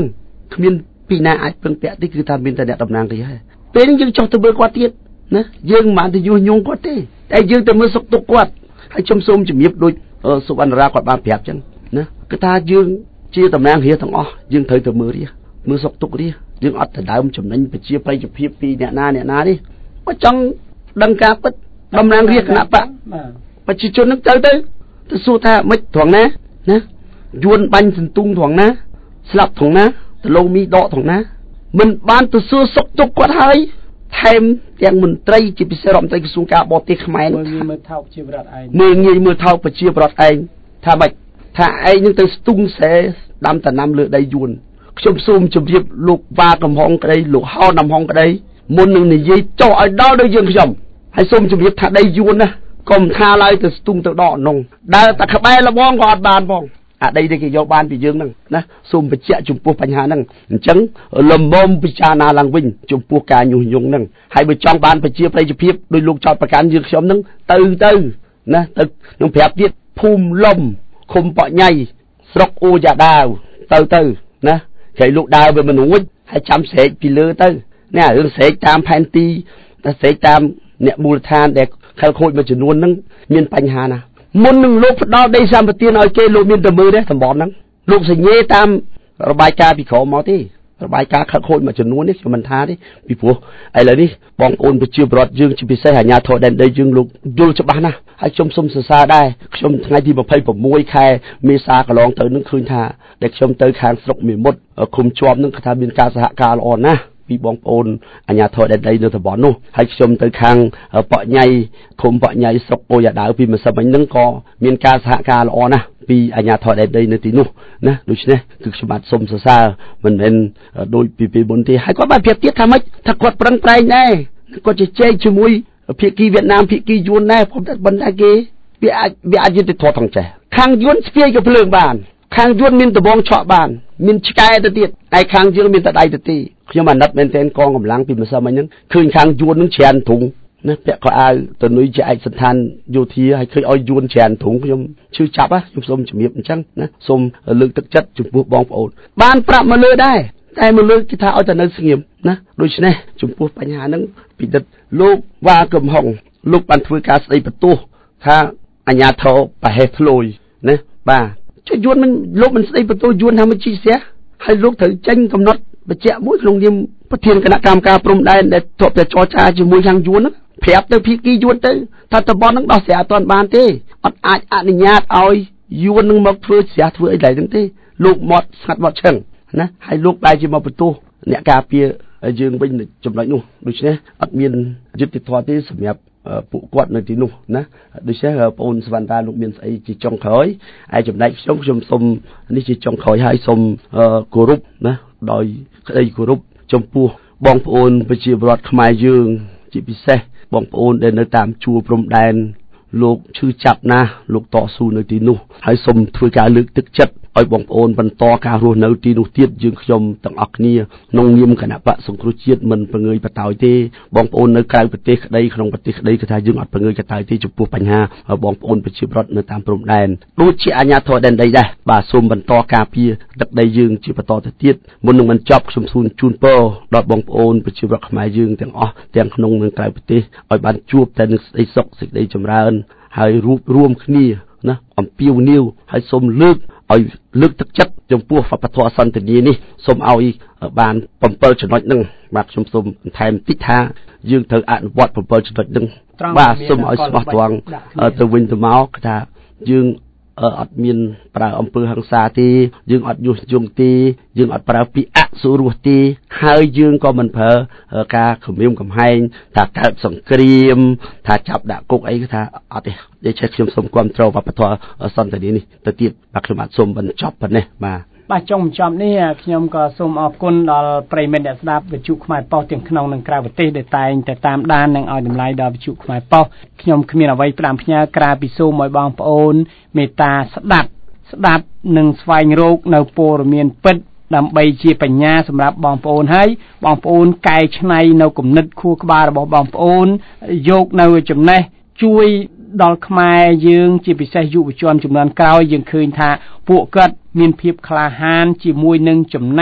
គ្មានពីណាអាចពឹងពាក់ទេគឺថាមានតែអ្នកតំណាងរាជហើយពេលនេះយើងចុះទៅមើលគាត់ទៀតណាយើងមិនបានទៅយុះញងគាត់ទេតែយើងទៅមើលសុខទុក្ខគាត់ហើយខ្ញុំសូមជំរាបដូចសុវណ្ណរាគាត់បានប្រាប់ចឹងណាគឺថាយើងជាតំណាងរាជទាំងអស់យើងត្រូវទៅមើលរាជមើលសុខទុក្ខរាជយើងអត់ទៅដើមចំណេញប្រជាប្រិយភាពពីអ្នកណាទេបើចង់ដឹងការពិតតំណាងរាជគណៈបកប្រជាជននឹងទៅសួរថាមិនត្រង់ណាយួនបាញ់សន្ទុងត្រង់ណាស្លាប់ត្រង់ណាដលងមីដកត្រង់ណាមិនបានទៅសួរសុខទុក្ខគាត់ហើយថែមទាំងមន្ត្រីជាពិសេសរដ្ឋមន្ត្រីក្រសួងការបរទេសខ្មែរនោះមើលថោកប្រជាប្រដ្ឋឯងមើលថោកប្រជាប្រដ្ឋឯងថាម៉េចថាឯងនឹងទៅស្ទុងសែដាំតំណាំលើដីយួនខ្ញុំសូមជម្រាបលោកវ៉ាកំហុងក្តីលោកហោដំហុងក្តីមុននឹងនិយាយចុះឲ្យដល់ដូចយើងខ្ញុំហើយសូមជម្រាបថាដីយួនណាកុំថាឡើយទៅស្ទុងទៅដកនងដើរតែក្បែរលបងក៏អត់បានផងអាដីនេះគេយកបានពីយើងហ្នឹងណាសូមបញ្ជាក់ចំពោះបញ្ហាហ្នឹងអញ្ចឹងលំមុំពិចារណាឡើងវិញចំពោះការញុះញង់ហ្នឹងហើយបើចង់បានប្រជាប្រិយភាពដោយលោកចោតប្រកាន់យើងខ្ញុំហ្នឹងទៅណាទៅនឹងប្រាប់ទៀតភូមិលំឃុំបញ្ញាយស្រុកអូយ៉ាដាវទៅណាគេលោកដើរវាមិនរួចហើយចាំស្រែកពីលើទៅនេះរឿងស្រែកតាមផែនទីតែស្រែកតាមអ្នកមូលដ្ឋានដែលខលខូចមួយចំនួនហ្នឹងមានបញ្ហាណាមុននឹងលោកផ្ដល់ដីសម្បត្តិឲ្យគេលោកមានតែមើលទេតំបន់ហ្នឹងលោកសញ្ញេតាមរបាយការណ៍ពីក្រោមមកទេរបាយការណ៍ខលខូចមួយចំនួននេះខ្ញុំមិនថាទេពីព្រោះឥឡូវនេះបងប្អូនប្រជាពលរដ្ឋយើងជាពិសេសអាជ្ញាធរដែនដីយើងលោកយល់ច្បាស់ណាស់ហើយខ្ញុំសូមសរសើរដែរខ្ញុំថ្ងៃទី26ខែមេសាកន្លងទៅនឹងឃើញថាដែលខ្ញុំទៅខាងស្រុកមេមត់ឃុំជាប់នឹងថាមានការសហការល្អណាស់ពីបងប្អូនអាជ្ញាធរដែនដីនៅតំបន់នោះហើយខ្ញុំទៅខាងបញ្ញាយឃុំបញ្ញាយស្រុកអូយ៉ាដាវពីម្សិលមិញហ្នឹងក៏មានការសហការល្អណាស់ពីអាជ្ញាធរដែនដីនៅទីនោះណាដូច្នេះគឺខ្ញុំបាទសូមសរសើរមិនមែនដូចពីមុនទេហើយគាត់បានប្រាប់ទៀតថាម៉េចថាគាត់ប្រឹងប្រែងដែរគាត់ជជែកជាមួយភាគីវៀតណាមភាគីយួនដែរព្រោះតែបណ្ដាគេវាអាចយុទ្ធធរថងចេះខាងយួនស្ពាយក៏ភ្លើងបានខាងយួនមានដបងឆក់បានមានឆ្កែទៅទៀតឯខាងយើងមានតែដៃទៅទីខ្ញុំអាណិតមែនទែនកងកម្លាំងពីម្សិលមិញហ្នឹងឃើញខាងយួននឹងច្រើនធុងណាពាក់ខោអាវទៅនុយជាឯកសណ្ឋានយោធាហើយឃើញឲ្យយួនច្រើនធុងខ្ញុំឈឺចាប់ខ្ញុំសូមជំរាបអញ្ចឹងណាសូមលើកទឹកចិត្តចំពោះបងប្អូនបានប្រាប់មកលើដែរតែមកលើគេថាឲ្យតែនៅស្ងៀមណាដូច្នេះចំពោះបញ្ហាហ្នឹងពិនិត្យលោកវ៉ាកំហុងលោកបានធ្វើការស្ដីបន្ទោសថាអាជ្ញាធរប្រហែសធ្លុយណាបាទចុះយួនមិនលោកមិនស្ដីបន្ទោសយួនថាមិនជីស្ទះហើយលោកត្រូវចេញកំណត់បញ្ជាក់មួយក្នុងនាមប្រធានគណៈកម្មការព្រំដែនដែលធ្លាប់តែចរចាជាមួយខាងយួនហ្នឹងប្រាប់ទៅភាគីយួនទៅថាតំបន់ហ្នឹងដោះស្រាយអត់ទាន់បានទេអត់អាចអនុញ្ញាតឲ្យយួននឹងមកធ្វើស្រះធ្វើអីដែរហ្នឹងទេលោកមកស្ងាត់មកឈឹងណាហើយលោកបែរជាមកបន្ទោសអ្នកការពារយើងវិញចំណុចនោះដូច្នេះអត់មានយុត្តិធម៌ទេសម្រាប់ពួកគាត់នៅទីនោះណាដូច្នេះបងអូនសវណ្ណរាលោកមានស្អីជាចុងក្រោយឯចំណែកខ្ញុំសូមនេះជាចុងក្រោយហើយសូមគោរពណាដោយក្តីគោរពចំពោះបងប្អូនប្រជាពលរដ្ឋខ្មែរយើងជាពិសេសបងប្អូនដែលនៅតាមជួរព្រំដែនលោកឈឺចាប់ណាស់លោកតស៊ូនៅទីនោះហើយសូមធ្វើការលើកទឹកចិត្តឲ្យបងប្អូនបន្តការរស់នៅទីនោះទៀតយើងខ្ញុំទាំងអស់គ្នាក្នុងនាមគណៈបកសង្គ្រោះជាតិមិនប្រងើយបតោយទេបងប្អូននៅក្រៅប្រទេសក្តីក្នុងប្រទេសក្តីគឺថាយើងអត់ប្រងើយកតោយទេចំពោះបញ្ហាបងប្អូនប្រជាពលរដ្ឋនៅតាមព្រំដែនដូចជាអាជ្ញាធរដែនដីដែរបាទសូមបន្តការពារទឹកដីយើងជាបន្តទៅទៀតមុននឹងបញ្ចប់ខ្ញុំសូមជូនពរដល់បងប្អូនប្រជាពលរដ្ឋខ្មែរយើងទាំងអស់ទាំងក្នុងនិងក្រៅប្រទេសឲ្យបានជួបតែនឹងសេចក្តីសុខសេចក្តីចម្រើនហើយរួមគ្នាណាអំពាវនាវឲ្យសូមលើកទឹកចិត្តចំពោះវប្បធម៌សន្តិនិកនេះសូមឲ្យបាន7ចំណុចហ្នឹងបាទខ្ញុំសូមបន្ថែមតិចថាយើងត្រូវអនុវត្ត7ចំណុចហ្នឹងបាទសូមឲ្យស្មោះត្រង់ទៅវិញទៅមកថាយើងអត់មានប្រើអំពើហិង្សាទេយើងអត់ញុះញង់ទេយើងអត់ប្រើពាក្យអសុរោះទេហើយយើងក៏មិនប្រើការគំរាមកំហែងថាកើតសង្គ្រាមថាចាប់ដាក់គុកអីថាអត់ទេដូច្នេះខ្ញុំសូមគាំទ្រវប្បធម៌សន្តិនិកនេះទៅទៀតបាទខ្ញុំអាចសូមបញ្ចប់ប៉ុណ្ណេះបាទចុងបញ្ចប់នេះខ្ញុំក៏សូមអរគុណដល់ប្រិយមិត្តអ្នកស្ដាប់វិទ្យុខ្មែរប៉ុស្តិ៍ទាំងក្នុងនិងក្រៅប្រទេសដែលតែងតែតាមដាននិងឲ្យតម្លៃដល់វិទ្យុខ្មែរប៉ុស្តិ៍ខ្ញុំគ្មានអ្វីផ្ដាំផ្ញើក្រៅពីសូមឲ្យបងប្អូនមេត្តាស្ដាប់និងស្វែងរកនៅព័ត៌មានពិតដើម្បីជាបញ្ញាសម្រាប់បងប្អូនហើយបងប្អូនកែច្នៃនៅគំនិតខួរក្បាលរបស់បងប្អូនយកនៅចំណេះជួយដល់ខ្មែរយើងជាពិសេសយុវជនជំនាន់ក្រោយយើងឃើញថាពួកគាត់មានភាពក្លាហានជាមួយនឹងចំណេះ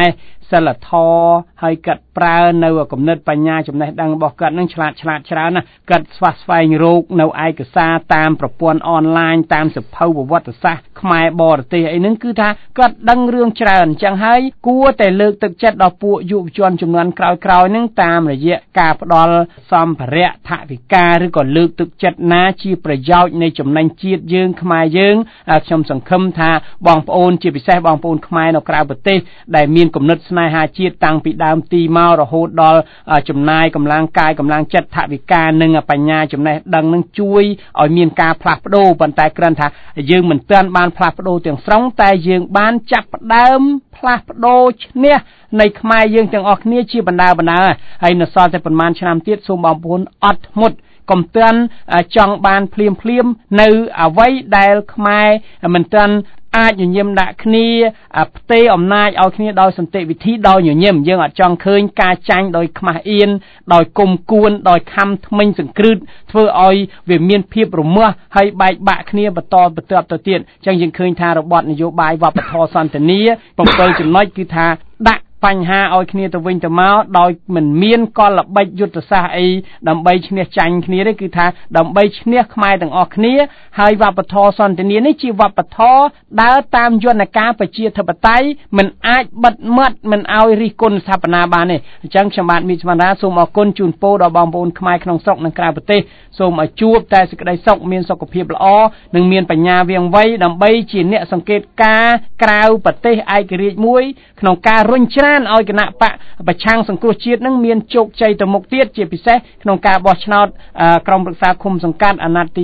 សិលធម៌ហើយកាត់ប្រើនៅគំនិតបញ្ញាចំណេះដឹងរបស់គាត់នឹងឆ្លាតច្រើនណាស់គាត់ស្វះស្វែងរកនៅឯកសារតាមប្រព័ន្ធអនឡាញតាមសភៅប្រវត្តិសាស្ត្រខ្មែរបរទេសអីហ្នឹងគឺថាគាត់ដឹងរឿងច្រើនអញ្ចឹងហើយគួរតែលើកទឹកចិត្តដល់ពួកយុវជនជំនាន់ក្រោយៗហ្នឹងតាមរយៈការផ្ដល់សម្ភារៈថវិកាឬក៏លើកទឹកចិត្តណាជាប្រយោជន៍នៃចំណេញជាតិយើងខ្មែរយើងខ្ញុំសង្ឃឹមថាបងប្អូនជាពិសេសបងប្អូនខ្មែរនៅក្រៅប្រទេសដែលមានគំនិតស្នេហាជាតិតាំងពីដើមទីមករហូតដល់ចំណាយកម្លាំងកាយកម្លាំងចិត្តថវិកានិងបញ្ញាចំណេះដឹងនឹងជួយឲ្យមានការផ្លាស់ប្ដូរប៉ុន្តែគ្រាន់ថាយើងមិនទាន់បានផ្លាស់ប្ដូរទាំងស្រុងតែយើងបានចាប់ផ្ដើមផ្លាស់ប្ដូរឈ្នះនៃខ្មែរយើងទាំងអស់គ្នាជាបណ្ដាហើយនៅសល់តែប្រហែលឆ្នាំទៀតសូមបងប្អូនអត់ធ្មត់កុំទាន់ចង់បានភ្លាមនៅអ្វីដែលខ្មែរមិនទាន់អាចញញឹមដាក់គ្នាផ្ទេរអំណាចឲ្យគ្នាដោយសន្តិវិធីដោយញញឹមយើងអត់ចង់ឃើញការចាញ់ដោយខ្មាស់អៀនដោយគុំគួនដោយខំថ្មិញសង្គ្រឹតធ្វើឲ្យវាមានភាពរមាស់ហើយបែកបាក់គ្នាបន្តទៅទៀតអញ្ចឹងយើងឃើញថារបបនយោបាយវប្បធម៌សន្តិនិក7ចំណុចគឺថាដាក់បញ្ហាឲ្យគ្នាទៅវិញទៅមកដោយមិនមានកលល្បិចយុទ្ធសាស្ត្រអីដើម្បីឈ្នះចាញ់គ្នាទេគឺថាដើម្បីឈ្នះខ្មែរទាំងអស់គ្នាហើយវប្បធម៌សន្តិនិកនេះជាវប្បធម៌ដើរតាមយន្តការប្រជាធិបតេយ្យមិនអាចបិទមាត់មិនឲ្យរិះគន់ស្ថាបនាបានទេអញ្ចឹងខ្ញុំបាទមានស្មានថាសូមអរគុណជូនពរដល់បងប្អូនខ្មែរក្នុងស្រុកនិងក្រៅប្រទេសសូមឲ្យជួបតែសេចក្តីសុខមានសុខភាពល្អនិងមានបញ្ញាវាងវៃដើម្បីជាអ្នកសង្កេតការក្រៅប្រទេសឯករាជ្យមួយក្នុងការរុញច្រានឲ្យគណៈបកប្រឆាំងសង្គ្រោះជាតិនឹងមានជោគជ័យទៅមុខទៀតជាពិសេសក្នុងការបោះឆ្នោតក្រុមប្រឹក្សាឃុំសង្កាត់អាណត្តិទី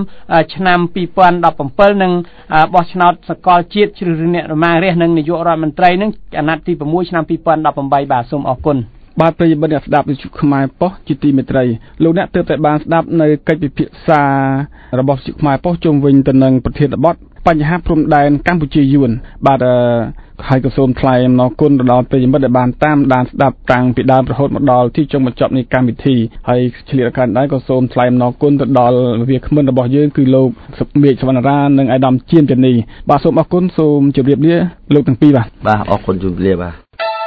5ឆ្នាំ2017និងបោះឆ្នោតសកលជាតិជ្រើសរើសអ្នកតំណាងរាស្ត្រនិងនាយករដ្ឋមន្ត្រីនឹងអាណត្តិទី6ឆ្នាំ2018បាទសូមអរគុណបាទប្រិយមិត្តអ្នកស្ដាប់វិទ្យុខ្មែរប៉ុស្តិ៍ជាទីមេត្រីលោកអ្នកទើបតែបានស្ដាប់នៅកិច្ចពិភាក្សារបស់វិទ្យុខ្មែរប៉ុស្តិ៍ជុំវិញទៅនឹងប្រធានបទបញ្ហាព្រំដែនកម្ពុជាយួនបាទហើយក៏សូមថ្លែងអំណរគុណដល់ប្រិយមិត្តដែលបានតាមដានស្ដាប់តាំងពីដើមរហូតមកដល់ទីចុងបញ្ចប់នៃកម្មវិធីហើយឆ្លៀតឱកាសដែរក៏សូមថ្លែងអំណរគុណទៅដល់វាគ្មិនរបស់យើងគឺលោកមេឃសវណ្ណរានិងអាយដាមជានធានីបាទសូមអរគុណសូមជម្រាបលាលោកទាំងពីរបាទអរគុណជម្រាបលាបាទ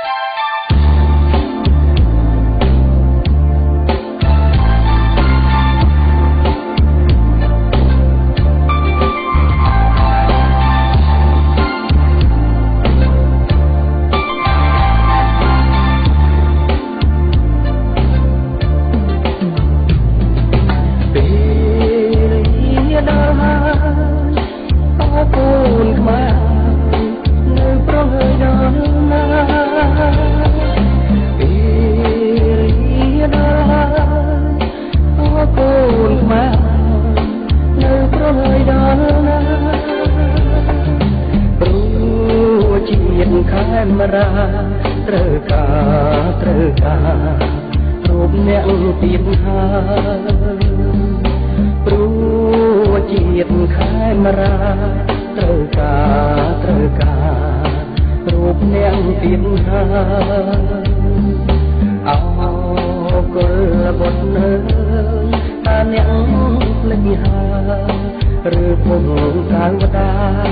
ត្រូវការរូបអ្នកទៀតហើយព្រោះជាតិខេមរាត្រូវការរូបអ្នកទៀតហើយអោគុលបុត្រនៅតាអ្នកភ្លេចហើយឬពុំកាវតា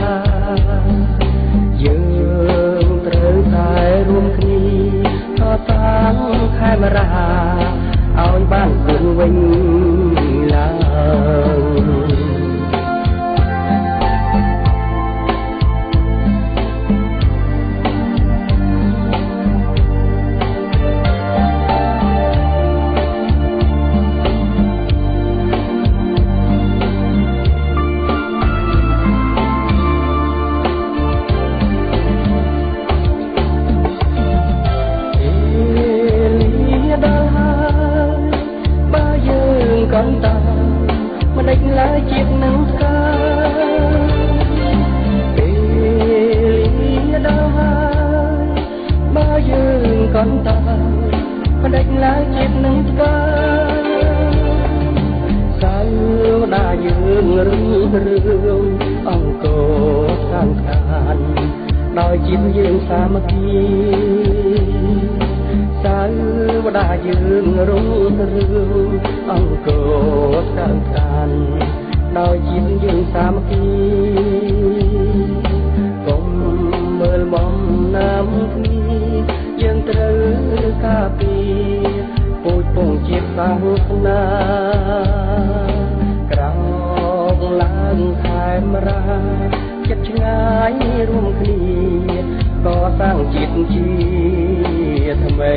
យើងត្រូវតែរួមគ្នាថតតាំងខេមរាឲ្យបានគង់វិញឡើងអង្គខាងខានដោយជាតិយើងសាមគ្គីសាវតាយើងរុងរឿងអង្គខាងខានដោយជាតិយើងសាមគ្គីកុំមើលបំណាំគ្នាសាសនាក្រោកឡើងខែមរាចិត្តឆ្ងាយរួមគ្នាកសាងជាតិជាថ្មី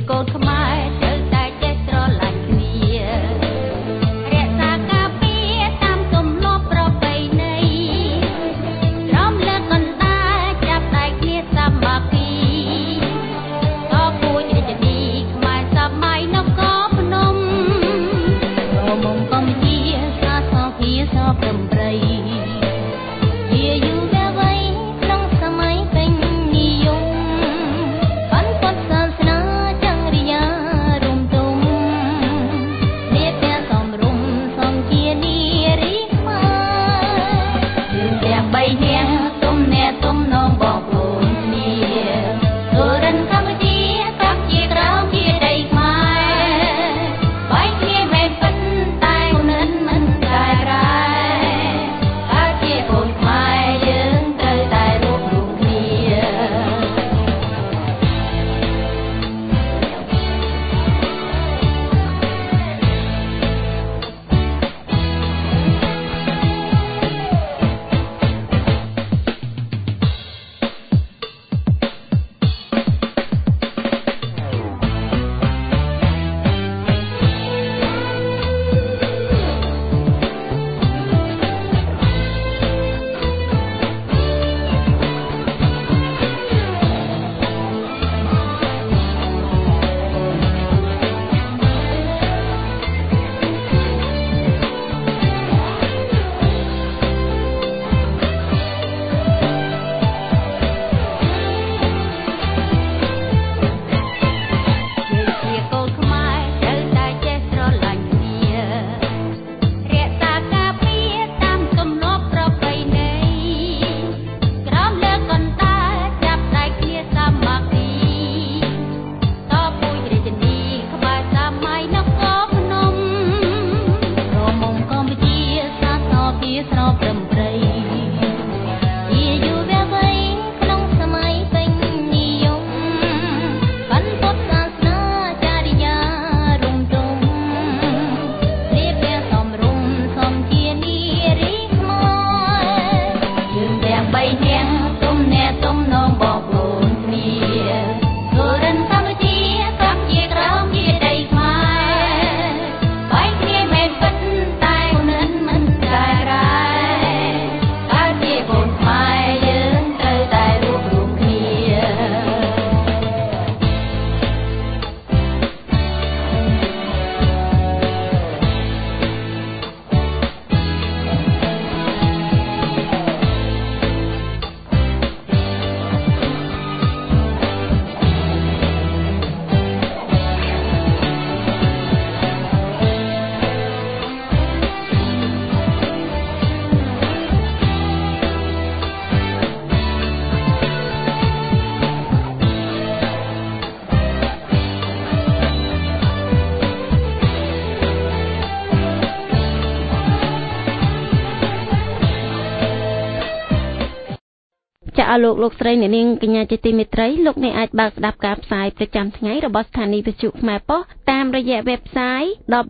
ចាលោកលោកស្រីអ្នកនាងកញ្ញាជាទីមេត្រីលោកអ្នកអាចបើកស្ដាប់ការផ្សាយប្រចាំថ្ងៃរបស់ស្ថានីយ៍វិទ្យុខ្មែរប៉ុស្តិ៍តាមរយៈ website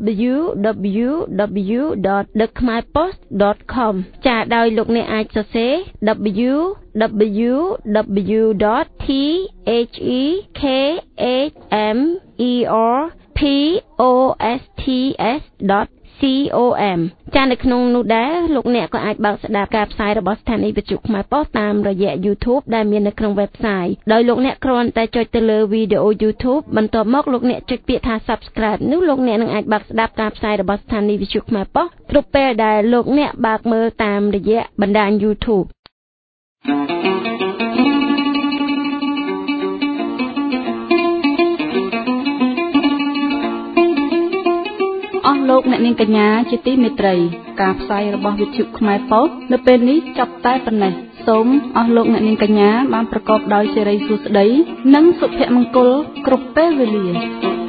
www.thekmaepost.com ចាដោយលោកអ្នកអាចសរសេរ www.thekmaeposts.com ចានៅក្នុងនោះដែរលោកអ្នកក៏អាចបើកស្ដាប់ការផ្សាយរបស់ស្ថានីយ៍វិទ្យុខ្មែរប៉ុស្តិ៍តាមរយៈ YouTube ដែលមាននៅក្នុង website ដោយលោកអ្នកគ្រាន់តែចុចទៅលើវីដេអូ YouTube បន្ទាប់មកលោកអ្នកចុចពាក្យថា Subscribe នោះលោកអ្នកនឹងអាចបើកស្ដាប់ការផ្សាយរបស់ស្ថានីយ៍វិទ្យុខ្មែរប៉ុស្តិ៍គ្រប់ពេលដែលលោកអ្នកបើកមើលតាមរយៈបណ្ដាញ YouTubeអស់លោកអ្នកនាងកញ្ញាជាទីមេត្រីការផ្សាយរបស់វិទ្យុខ្មែរប៉ុស្តិ៍នៅពេលនេះចាប់តែប៉ុណ្ណេះសូមអស់លោកអ្នកនាងកញ្ញាបានប្រកបដោយសិរីសួស្តីនិងសុភមង្គលគ្រប់ពេលវេលា